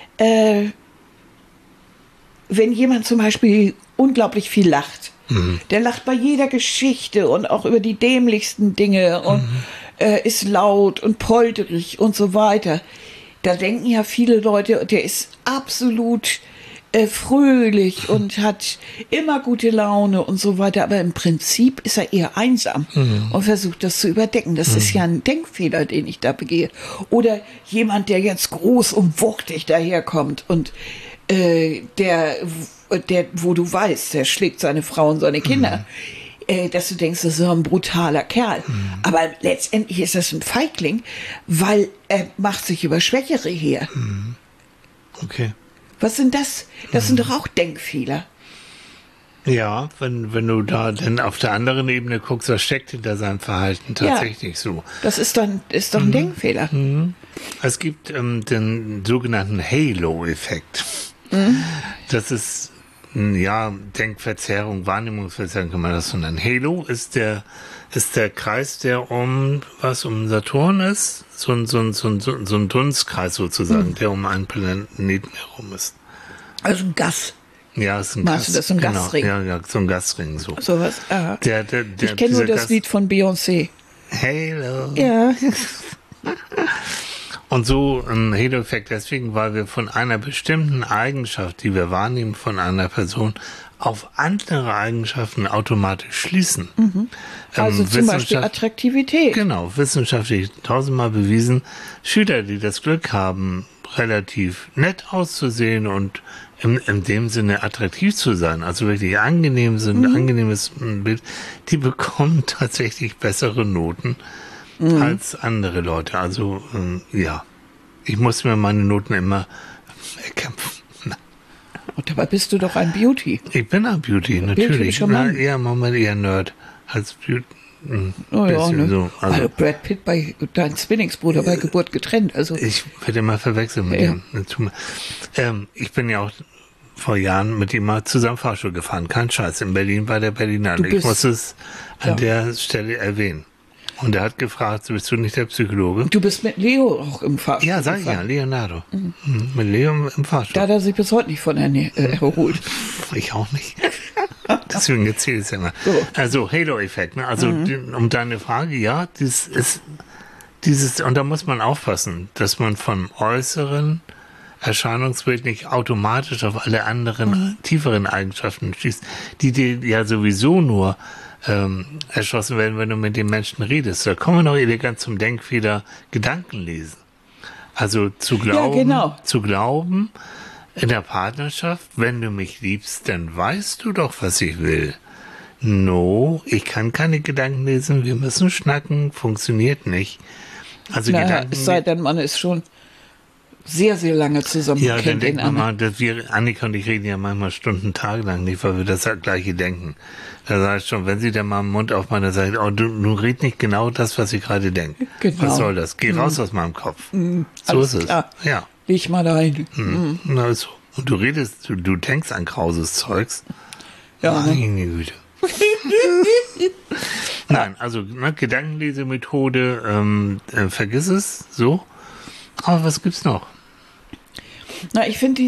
wenn jemand zum Beispiel unglaublich viel lacht, der lacht bei jeder Geschichte und auch über die dämlichsten Dinge und ist laut und polterig und so weiter. Da denken ja viele Leute, der ist absolut fröhlich und hat immer gute Laune und so weiter. Aber im Prinzip ist er eher einsam und versucht das zu überdecken. Das ist ja ein Denkfehler, den ich da begehe. Oder jemand, der jetzt groß und wuchtig daherkommt und wo du weißt, der schlägt seine Frau und seine Kinder, dass du denkst, das ist so ein brutaler Kerl. Aber letztendlich ist das ein Feigling, weil er macht sich über Schwächere her. Okay. Was sind das? Das sind doch auch Denkfehler. Ja, wenn du da dann auf der anderen Ebene guckst, was steckt hinter seinem Verhalten tatsächlich so. Das ist doch ein Denkfehler. Es gibt den sogenannten Halo-Effekt. Das ist Denkverzerrung, Wahrnehmungsverzerrung kann man das so nennen. Halo ist der Kreis, der um Saturn ist, so ein Dunstkreis sozusagen, der um einen Planeten herum ist. Also ein Gas. Ja, ist ein Meinst du das, so ein Gasring? Ja, so ein Gasring, so. Sowas, aha. Ich kenne nur das Lied von Beyoncé. Halo. Ja. Und so ein Halo-Effekt deswegen, weil wir von einer bestimmten Eigenschaft, die wir wahrnehmen von einer Person, auf andere Eigenschaften automatisch schließen. Also zum Beispiel Attraktivität. Genau, wissenschaftlich 1000-mal bewiesen. Schüler, die das Glück haben, relativ nett auszusehen und in dem Sinne attraktiv zu sein, also wirklich angenehm sind, angenehmes Bild, die bekommen tatsächlich bessere Noten als andere Leute. Also ich muss mir meine Noten immer erkämpfen. Und dabei bist du doch ein Beauty. Ich bin ein Beauty, natürlich. Eher Moment, eher Nerd als Beauty. Ne? Also Brad Pitt dein Zwillingsbruder bei Geburt getrennt. Also ich werde immer verwechseln mit ihm. Ich bin ja auch vor Jahren mit ihm mal zusammen Fahrstuhl gefahren. Kein Scheiß, in Berlin bei der Berlinale. Ich muss es an der Stelle erwähnen. Und er hat gefragt, bist du nicht der Psychologe? Du bist mit Leo auch im Fahrstuhl. Ja, sag ich ja, Leonardo. Mit Leo im Fahrstuhl. Da hat er sich bis heute nicht von erholt. Ich auch nicht. Deswegen erzähle ich es ja mal. So. Also Halo-Effekt, ne? Also um deine Frage, ja, dieses, und da muss man aufpassen, dass man vom äußeren Erscheinungsbild nicht automatisch auf alle anderen tieferen Eigenschaften schließt, die dir ja sowieso nur erschlossen werden, wenn du mit den Menschen redest. Da kommen wir noch elegant zum Denkfehler Gedanken lesen. Also zu glauben in der Partnerschaft, wenn du mich liebst, dann weißt du doch, was ich will. No, ich kann keine Gedanken lesen, wir müssen schnacken, funktioniert nicht. Also es sei denn, man ist schon sehr, sehr lange zusammen. Ja, dann kennt denkt den man anderen. mal, dass Annika und ich reden ja manchmal Stunden, tagelang nicht, weil wir das gleiche denken. Da sage ich schon, wenn sie dann mal den Mund aufmacht, dann sagt, oh, du red nicht genau das, was ich gerade denke. Genau. Was soll das? Geh raus aus meinem Kopf. So Alles ist es. klar. Ja. Leg mal rein. Na, ist so. Und du redest, du denkst an krauses Zeugs. Ja, ne? Meine Güte. Nein, also Gedankenlesemethode, vergiss es, so. Aber was gibt's noch? Na, ich finde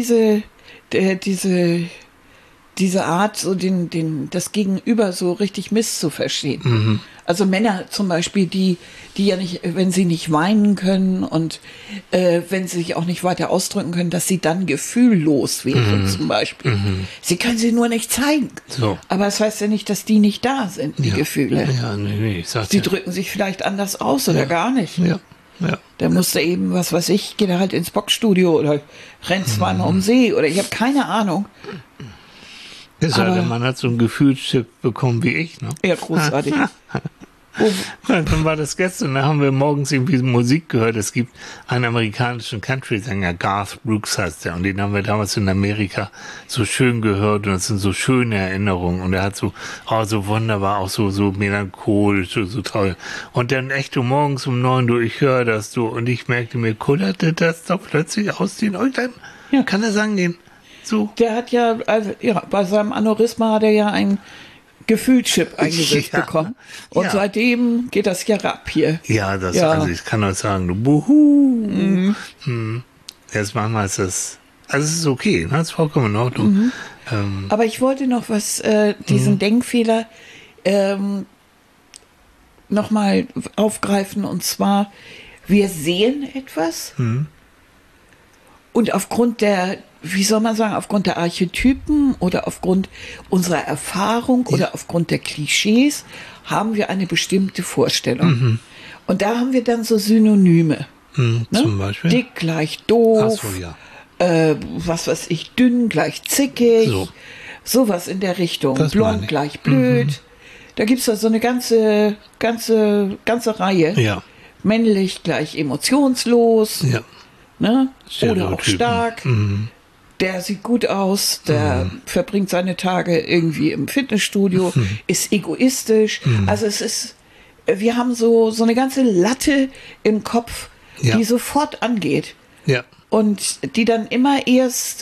diese Art, so das Gegenüber so richtig misszuverstehen. Also Männer zum Beispiel, die ja nicht, wenn sie nicht weinen können und wenn sie sich auch nicht weiter ausdrücken können, dass sie dann gefühllos wären zum Beispiel. Sie können sie nur nicht zeigen. So. Aber das heißt ja nicht, dass die nicht da sind, die Gefühle. Ja, nee, ich sag's Sie ja. drücken sich vielleicht anders aus oder gar nicht. Ja, ja. Der musste eben, was weiß ich, geht er halt ins Boxstudio oder rennt zweimal um den See oder ich habe keine Ahnung. Der Mann hat so ein Gefühlsstück bekommen wie ich, ne? Ja, großartig. Dann war das gestern, da haben wir morgens irgendwie Musik gehört. Es gibt einen amerikanischen Country-Sänger, Garth Brooks heißt der, und den haben wir damals in Amerika so schön gehört und das sind so schöne Erinnerungen und er hat so wunderbar, auch so melancholisch, so traurig. Und dann echt du morgens um 9 Uhr, ich höre das so und ich merkte mir, kullerte das doch plötzlich aus den Äuglein. Ja. Kann er sagen, den so? Der hat ja, also, ja, bei seinem Aneurysma hat er ja ein Gefühlschip eingesetzt Ja. bekommen. Und Ja. seitdem geht das ja ab hier. Ja, Ja. also ich kann euch sagen, du buhu. Jetzt manchmal ist das, also es ist okay, ne? Das ist vollkommen in Ordnung. Aber ich wollte noch was, diesen Denkfehler nochmal aufgreifen. Und zwar, wir sehen etwas und aufgrund der, wie soll man sagen, aufgrund der Archetypen oder aufgrund unserer Erfahrung oder aufgrund der Klischees haben wir eine bestimmte Vorstellung. Und da haben wir dann so Synonyme. Ne? Zum Beispiel. Dick gleich doof. Ach so, ja. Was weiß ich, dünn gleich zickig. So. Sowas in der Richtung. Das meine Blond ich. gleich blöd. Da gibt es da so eine ganze Reihe. Ja, Männlich gleich emotionslos. ja. Ne? Oder auch Stereotypen. stark. Der sieht gut aus, der verbringt seine Tage irgendwie im Fitnessstudio, ist egoistisch. Also es ist, wir haben so eine ganze Latte im Kopf, Ja. die sofort angeht Ja, und die dann immer erst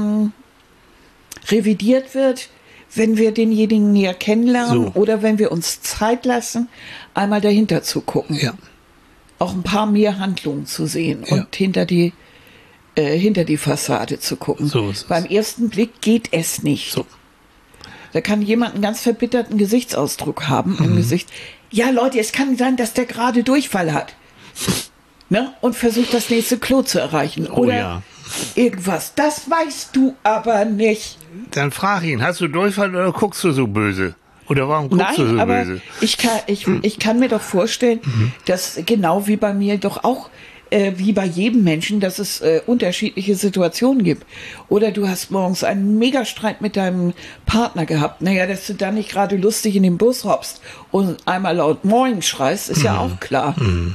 revidiert wird, wenn wir denjenigen näher kennenlernen So. oder wenn wir uns Zeit lassen, einmal dahinter zu gucken. ja. Auch ein paar mehr Handlungen zu sehen Ja. und hinter die Fassade zu gucken. So ist es. Beim ersten Blick geht es nicht. So. Da kann jemand einen ganz verbitterten Gesichtsausdruck haben im Gesicht. Ja, Leute, es kann sein, dass der gerade Durchfall hat. Ne? Und versucht, das nächste Klo zu erreichen. Oh Oder ja. irgendwas. Das weißt du aber nicht. Dann frag ihn, hast du Durchfall oder guckst du so böse? Oder warum guckst du Nein, so aber böse? ich kann mir doch vorstellen, dass genau wie bei mir doch auch wie bei jedem Menschen, dass es unterschiedliche Situationen gibt. Oder du hast morgens einen Megastreit mit deinem Partner gehabt. Naja, dass du dann nicht gerade lustig in den Bus hoppst und einmal laut Moin schreist, ist ja auch klar.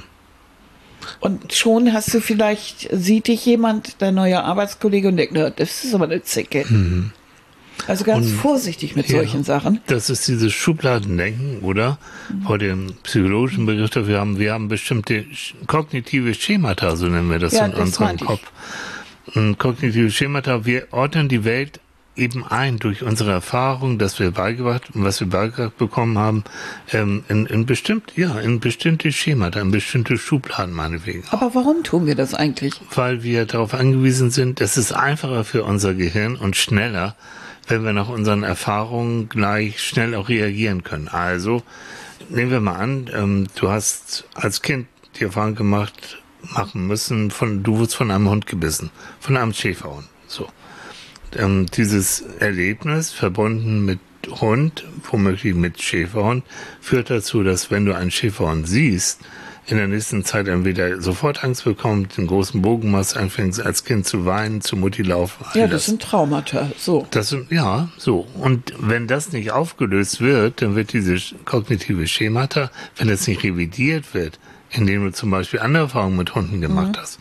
Und schon hast du vielleicht, sieht dich jemand, dein neuer Arbeitskollege, und denkt, na, das ist aber eine Zicke. Also ganz vorsichtig mit solchen Sachen. Das ist dieses Schubladendenken, oder? Vor dem psychologischen Begriff dafür wir haben bestimmte kognitive Schemata, so nennen wir das Ja, in das unserem meinte ich. Kopf. Und kognitive Schemata, wir ordnen die Welt eben ein durch unsere Erfahrung, dass wir was wir beigebracht bekommen haben, in bestimmte Schemata, in bestimmte Schubladen meinetwegen. Aber warum tun wir das eigentlich? Weil wir darauf angewiesen sind, es ist einfacher für unser Gehirn und schneller, wenn wir nach unseren Erfahrungen gleich schnell auch reagieren können. Also, nehmen wir mal an, du hast als Kind die Erfahrung machen müssen, du wurdest von einem Hund gebissen, von einem Schäferhund. So. Dieses Erlebnis, verbunden mit Hund, womöglich mit Schäferhund, führt dazu, dass wenn du einen Schäferhund siehst, in der nächsten Zeit entweder sofort Angst bekommt, den großen Bogen machst, anfängst als Kind zu weinen, zu Mutti laufen. Ja, das sind Traumata. So. So. Und wenn das nicht aufgelöst wird, dann wird diese kognitive Schemata, wenn das nicht revidiert wird, indem du zum Beispiel andere Erfahrungen mit Hunden gemacht hast,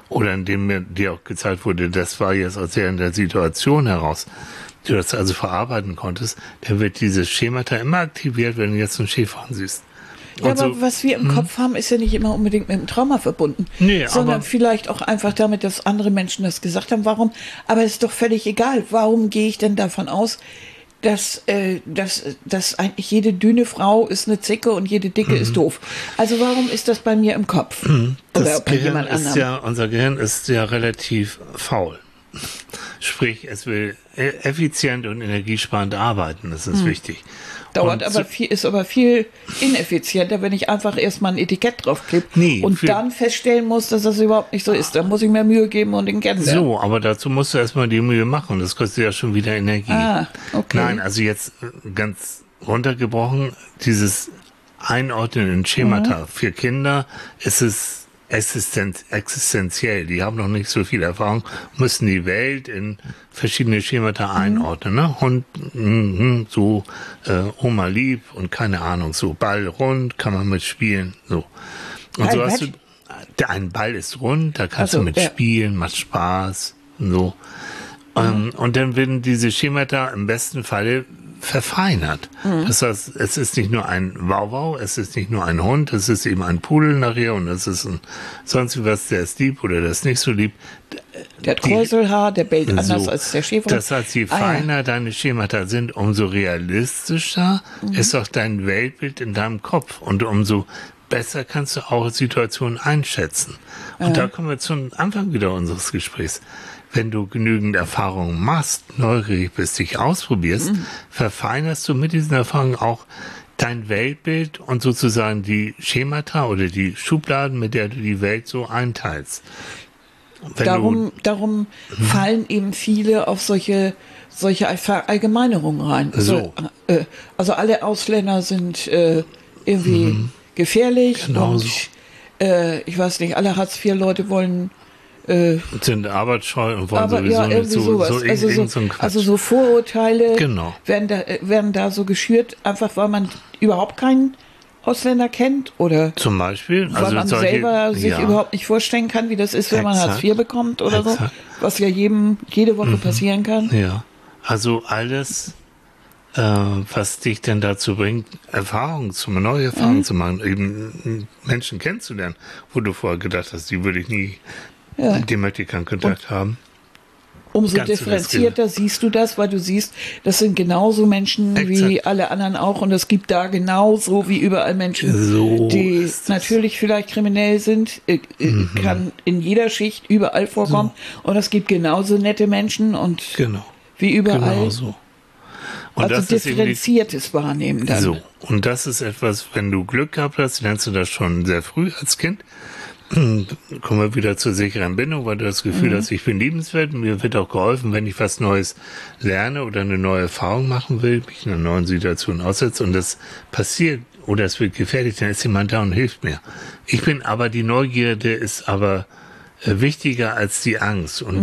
oder in dem mir dir auch gezeigt wurde, das war jetzt aus der Situation heraus, du das also verarbeiten konntest, dann wird dieses Schemata immer aktiviert, wenn du jetzt einen Schäferhund siehst. Ja, aber was wir im Kopf haben, ist ja nicht immer unbedingt mit dem Trauma verbunden, sondern vielleicht auch einfach damit, dass andere Menschen das gesagt haben. Warum? Aber es ist doch völlig egal. Warum gehe ich denn davon aus, dass eigentlich jede dünne Frau ist eine Zicke und jede dicke ist doof? Also warum ist das bei mir im Kopf? Oder bei jemand anderem? Unser Gehirn ist ja relativ faul. Sprich, es will effizient und energiesparend arbeiten, das ist wichtig. Ist aber viel ineffizienter, wenn ich einfach erstmal ein Etikett draufklebe und dann feststellen muss, dass das überhaupt nicht so ist. Da muss ich mir Mühe geben und den kennenlernen. So, aber dazu musst du erstmal die Mühe machen. Das kostet ja schon wieder Energie. Okay. Nein, also jetzt ganz runtergebrochen, dieses Einordnen in Schemata für Kinder ist es existenziell. Die haben noch nicht so viel Erfahrung, müssen die Welt in verschiedene Schemata einordnen. Ne? Hund, so Oma lieb und keine Ahnung, so Ball rund, kann man mitspielen. So. Und so hast du, ein Ball ist rund, da kannst du mitspielen, macht Spaß. So. Und dann werden diese Schemata im besten Falle verfeinert. Das heißt, es ist nicht nur ein Wauwau, es ist nicht nur ein Hund, es ist eben ein Pudel nachher und es ist sonst was, der ist lieb oder der ist nicht so lieb. Der Träuselhaar, der bellt anders als der Schäfer. Das heißt, je feiner deine Schemata sind, umso realistischer ist auch dein Weltbild in deinem Kopf und umso besser kannst du auch Situationen einschätzen. Und da kommen wir zum Anfang wieder unseres Gesprächs. Wenn du genügend Erfahrungen machst, neugierig bist, dich ausprobierst, verfeinerst du mit diesen Erfahrungen auch dein Weltbild und sozusagen die Schemata oder die Schubladen, mit der du die Welt so einteilst. Darum fallen eben viele auf solche Verallgemeinerungen rein. So. Also alle Ausländer sind irgendwie gefährlich und ich weiß nicht, alle Hartz-IV-Leute wollen sind arbeitsscheu und wollen sowieso nicht so ein Quatsch. Also so Vorurteile werden da so geschürt, einfach weil man überhaupt keinen Ausländer kennt oder zum Beispiel, weil man selber sich überhaupt nicht vorstellen kann, wie das ist, wenn man Hartz IV bekommt oder so, was ja jede Woche passieren kann. Ja, also alles, was dich denn dazu bringt, neue Erfahrungen zu machen, eben Menschen kennenzulernen, wo du vorher gedacht hast, die würde ich nie, mit dem möchte ich keinen Kontakt haben. Umso differenzierter siehst du das, weil du siehst, das sind genauso Menschen wie alle anderen auch und es gibt da genauso wie überall Menschen, die natürlich vielleicht kriminell sind, kann in jeder Schicht überall vorkommen und es gibt genauso nette Menschen und wie überall. Genau so. Und also differenziertes Wahrnehmen dann. So, und das ist etwas, wenn du Glück gehabt hast, lernst du das schon sehr früh als Kind. Kommen wir wieder zur sicheren Bindung, weil du das Gefühl hast, ich bin liebenswert und mir wird auch geholfen, wenn ich was Neues lerne oder eine neue Erfahrung machen will, mich in einer neuen Situation aussetze und das passiert oder es wird gefährlich, dann ist jemand da und hilft mir. Die Neugierde ist aber wichtiger als die Angst und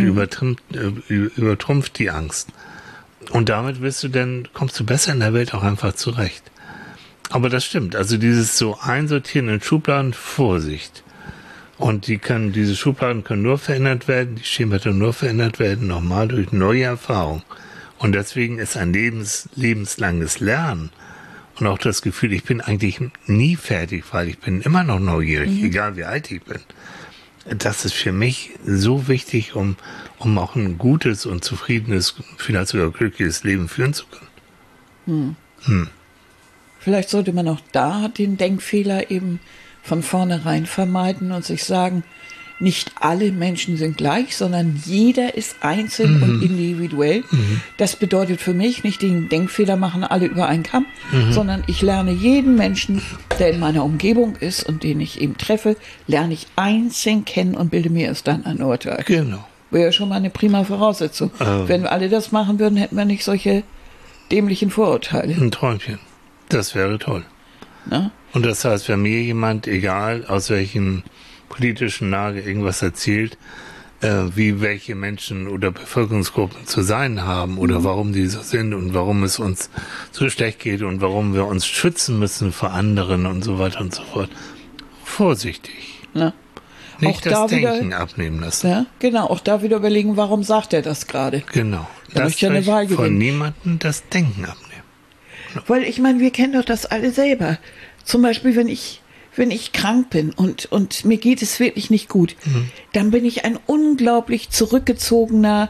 übertrumpft die Angst. Und damit kommst du besser in der Welt auch einfach zurecht. Aber das stimmt, also dieses so Einsortieren in Schubladen, Vorsicht. Und diese Schubladen können nur verändert werden, die Schemata nur verändert werden, nochmal durch neue Erfahrung. Und deswegen ist ein lebenslanges Lernen und auch das Gefühl, ich bin eigentlich nie fertig, weil ich bin immer noch neugierig, egal wie alt ich bin. Das ist für mich so wichtig, um auch ein gutes und zufriedenes, vielleicht sogar glückliches Leben führen zu können. Vielleicht sollte man auch da den Denkfehler eben von vornherein vermeiden und sich sagen, nicht alle Menschen sind gleich, sondern jeder ist einzeln und individuell. Das bedeutet für mich nicht den Denkfehler machen alle über einen Kamm, sondern ich lerne jeden Menschen, der in meiner Umgebung ist und den ich eben treffe, lerne ich einzeln kennen und bilde mir erst dann ein Urteil. Genau. Wäre ja schon mal eine prima Voraussetzung. Wenn wir alle das machen würden, hätten wir nicht solche dämlichen Vorurteile. Ein Träumchen. Das wäre toll. Na? Und das heißt, wenn mir jemand, egal aus welchem politischen Lage irgendwas erzählt, wie welche Menschen oder Bevölkerungsgruppen zu sein haben oder warum die so sind und warum es uns so schlecht geht und warum wir uns schützen müssen vor anderen und so weiter und so fort. Vorsichtig. Na? Nicht das Denken abnehmen lassen. Ja, genau, auch da wieder überlegen, warum sagt er das gerade? Genau. Da möchte ich ja eine Wahl von gewinnen. niemandem das Denken abnehmen. Weil ich meine, wir kennen doch das alle selber. Zum Beispiel, wenn ich krank bin und mir geht es wirklich nicht gut, dann bin ich ein unglaublich zurückgezogener,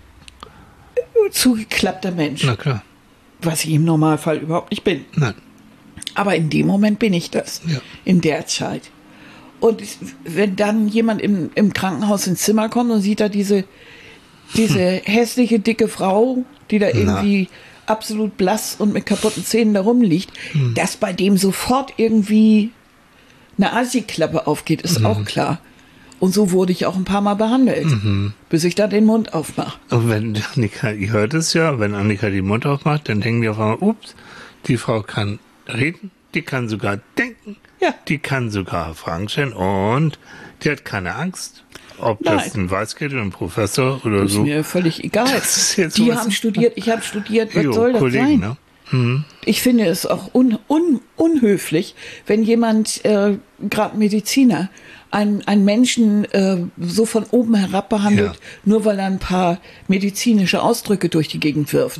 zugeklappter Mensch. Na klar. Was ich im Normalfall überhaupt nicht bin. Nein. Aber in dem Moment bin ich das. Ja. In der Zeit. Und wenn dann jemand im Krankenhaus ins Zimmer kommt und sieht da diese hässliche, dicke Frau, die da irgendwie absolut blass und mit kaputten Zähnen da rumliegt, dass bei dem sofort irgendwie eine Assi-Klappe aufgeht, ist auch klar. Und so wurde ich auch ein paar Mal behandelt, bis ich da den Mund aufmache. Und wenn Annika, ihr hört es ja, wenn Annika den Mund aufmacht, dann denken die auf einmal, ups, die Frau kann reden, die kann sogar denken, Ja. die kann sogar Fragen stellen und die hat keine Angst. Ob das ein Weißkittel, ein Professor oder Ist so. mir völlig egal. Das ist jetzt Die sowas- haben studiert, ich habe studiert, was soll das Kollegen, sein? ne? Ich finde es auch unhöflich, wenn jemand, gerade Mediziner, einen Menschen so von oben herab behandelt, nur weil er ein paar medizinische Ausdrücke durch die Gegend wirft.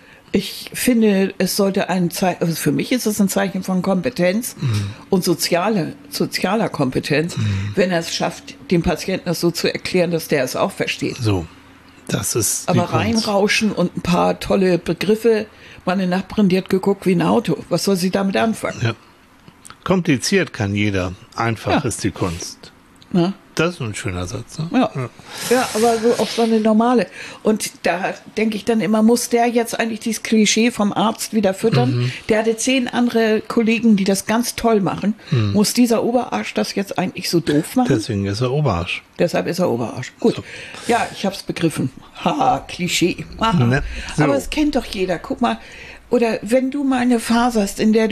Ich finde, es sollte also für mich ist es ein Zeichen von Kompetenz und sozialer Kompetenz, wenn er es schafft, dem Patienten das so zu erklären, dass der es auch versteht. So, das ist Aber die Kunst. reinrauschen und ein paar tolle Begriffe. Meine Nachbarin, die hat geguckt wie ein Auto. Was soll sie damit anfangen? Ja. Kompliziert kann jeder, einfach Ja. ist die Kunst. Na? Das ist ein schöner Satz. Ne? Ja, aber so auch so eine normale. Und da denke ich dann immer, muss der jetzt eigentlich dieses Klischee vom Arzt wieder füttern? Der hatte 10 andere Kollegen, die das ganz toll machen. Muss dieser Oberarsch das jetzt eigentlich so doof machen? Deswegen ist er Oberarsch. Deshalb ist er Oberarsch. Gut. So. Ja, ich hab's begriffen. Haha, Klischee. Haha. Ne? So. Aber es kennt doch jeder. Guck mal. Oder wenn du mal eine Phase hast, in der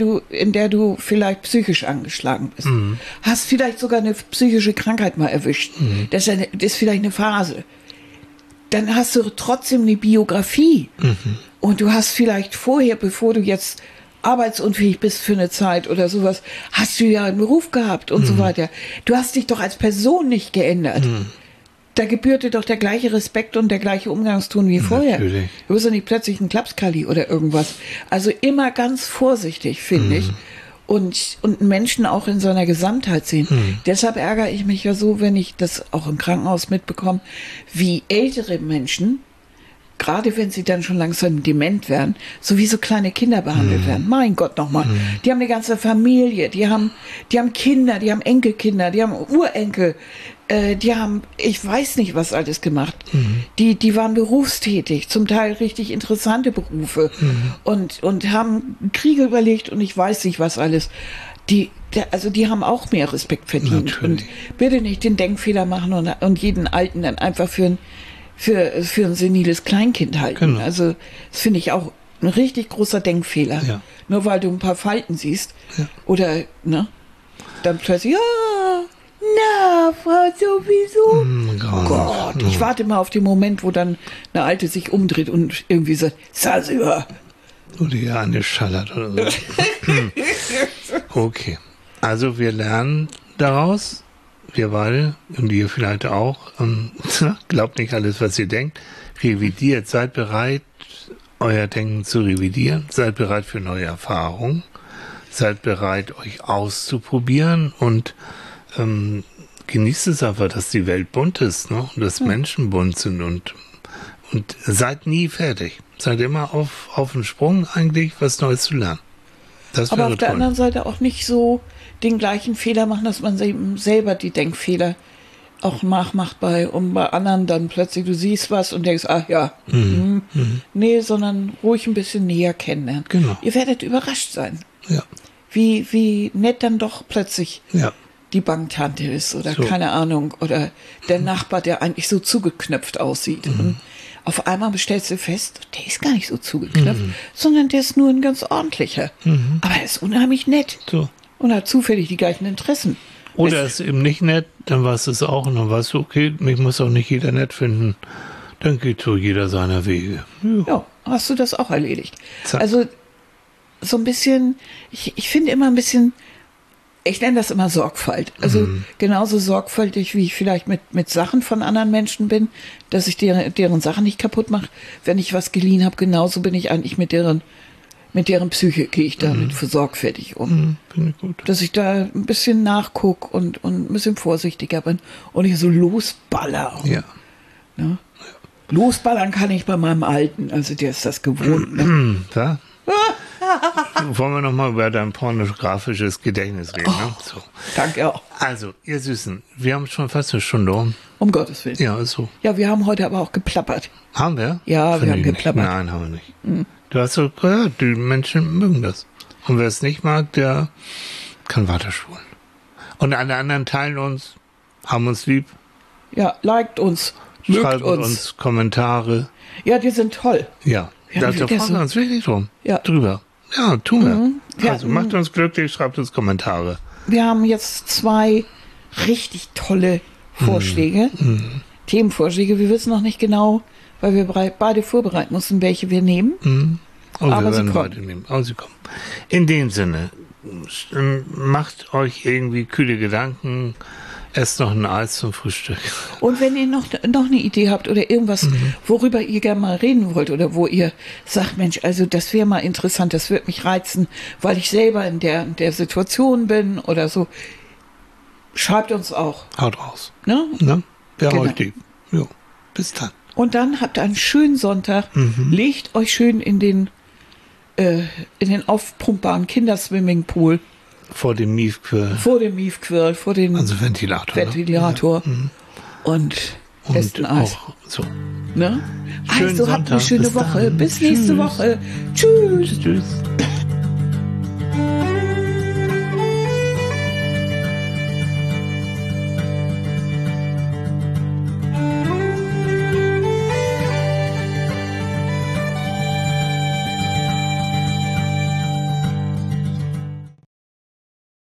du vielleicht psychisch angeschlagen bist, hast vielleicht sogar eine psychische Krankheit mal erwischt. Das ist vielleicht eine Phase. Dann hast du trotzdem eine Biografie. Und du hast vielleicht vorher, bevor du jetzt arbeitsunfähig bist für eine Zeit oder sowas, hast du ja einen Beruf gehabt und so weiter. Du hast dich doch als Person nicht geändert. Da gebührt dir doch der gleiche Respekt und der gleiche Umgangston wie vorher. Natürlich. Du bist ja nicht plötzlich ein Klapskalli oder irgendwas. Also immer ganz vorsichtig, finde ich. Und einen Menschen auch in seiner Gesamtheit sehen. Deshalb ärgere ich mich ja so, wenn ich das auch im Krankenhaus mitbekomme, wie ältere Menschen, gerade wenn sie dann schon langsam dement werden, so wie so kleine Kinder behandelt werden. Mein Gott, nochmal. Die haben eine ganze Familie, die haben Kinder, die haben Enkelkinder, die haben Urenkel, die haben, ich weiß nicht, was alles gemacht. Die waren berufstätig, zum Teil richtig interessante Berufe und haben Kriege überlegt und ich weiß nicht, was alles. Die haben auch mehr Respekt verdient. Natürlich. Und bitte nicht den Denkfehler machen und jeden Alten dann einfach für ein seniles Kleinkind halten. Genau. Also das finde ich auch ein richtig großer Denkfehler. Ja. Nur weil du ein paar Falten siehst oder dann plötzlich, Frau sowieso. Oh Gott, ich warte mal auf den Moment, wo dann eine Alte sich umdreht und irgendwie sagt, Sasua. Oder ja, eine schallert oder so. Okay. Also wir lernen daraus, wir beide und ihr vielleicht auch, glaubt nicht alles, was ihr denkt, revidiert, seid bereit, euer Denken zu revidieren, seid bereit für neue Erfahrungen, seid bereit, euch auszuprobieren und genießt es einfach, dass die Welt bunt ist, ne? Und dass Menschen bunt sind und seid nie fertig. Seid immer auf dem Sprung eigentlich, was Neues zu lernen. Das Aber wäre auf der toll. anderen Seite auch nicht so den gleichen Fehler machen, dass man eben selber die Denkfehler auch nachmacht bei anderen dann plötzlich, du siehst was und denkst, ach ja, nee, sondern ruhig ein bisschen näher kennenlernen. Genau. Ihr werdet überrascht sein, Ja, wie nett dann doch plötzlich ja. die Banktante ist oder So. keine Ahnung oder der Nachbar, der eigentlich so zugeknöpft aussieht. Und auf einmal stellst du fest, der ist gar nicht so zugeknöpft, sondern der ist nur ein ganz ordentlicher. Aber er ist unheimlich nett So. und hat zufällig die gleichen Interessen. Oder ist eben nicht nett, dann weißt du es auch und dann weißt du, okay, mich muss auch nicht jeder nett finden. Dann geht so jeder seiner Wege. Ja. Ja, hast du das auch erledigt. Zack. Also so ein bisschen, ich finde immer ein bisschen Ich nenne das immer Sorgfalt. Also genauso sorgfältig, wie ich vielleicht mit Sachen von anderen Menschen bin, dass ich deren Sachen nicht kaputt mache. Wenn ich was geliehen habe, genauso bin ich eigentlich mit deren Psyche gehe ich damit für sorgfältig um. Finde ich gut. Dass ich da ein bisschen nachgucke und ein bisschen vorsichtiger bin und nicht so losballer. Ja. Ne? Losballern kann ich bei meinem Alten, also der ist das gewohnt. Ne? Da? Wollen wir nochmal über dein pornografisches Gedächtnis reden? Ne? So. Danke auch. Also, ihr Süßen, wir haben schon fast eine Stunde um. Um Gottes Willen. Ja, ist so. Ja, wir haben heute aber auch geplappert. Haben wir? Ja, Finde wir haben ich nicht. geplappert. Nein, haben wir nicht. Du hast so gehört, die Menschen mögen das. Und wer es nicht mag, der kann weiterspulen. Und alle anderen teilen uns, haben uns lieb, Ja, liked uns, mögt schreiben uns. uns Kommentare. Ja, die sind toll. Ja, Ja, da wie freuen das wir so- uns wirklich drum. Ja. Drüber. Ja, tun wir. Ja, Also macht uns glücklich, schreibt uns Kommentare. Wir haben jetzt 2 richtig tolle Vorschläge, Themenvorschläge. Wir wissen noch nicht genau, weil wir beide vorbereiten mussten, welche wir nehmen. Und Aber wir sie werden kommen. weiternehmen. Aber sie kommen. In dem Sinne, macht euch irgendwie kühle Gedanken, esst noch ein Eis zum Frühstück. Und wenn ihr noch eine Idee habt oder irgendwas, worüber ihr gerne mal reden wollt oder wo ihr sagt, Mensch, also das wäre mal interessant, das würde mich reizen, weil ich selber in der Situation bin oder so, schreibt uns auch. Haut raus. Ne? Ne? Wir haben Genau. euch lieb. Jo. Bis dann. Und dann habt ihr einen schönen Sonntag, legt euch schön in den aufpumpbaren Kinderswimmingpool Vor dem Miefquirl. vor dem Miefquirl, vor dem Also Ventilator. Ventilator und Ne? esst ein Und Eis. auch so. Ne? Schönen Also habt eine Sonntag. schöne Bis Woche. dann. Bis nächste Tschüss. Woche. Tschüss. Tschüss.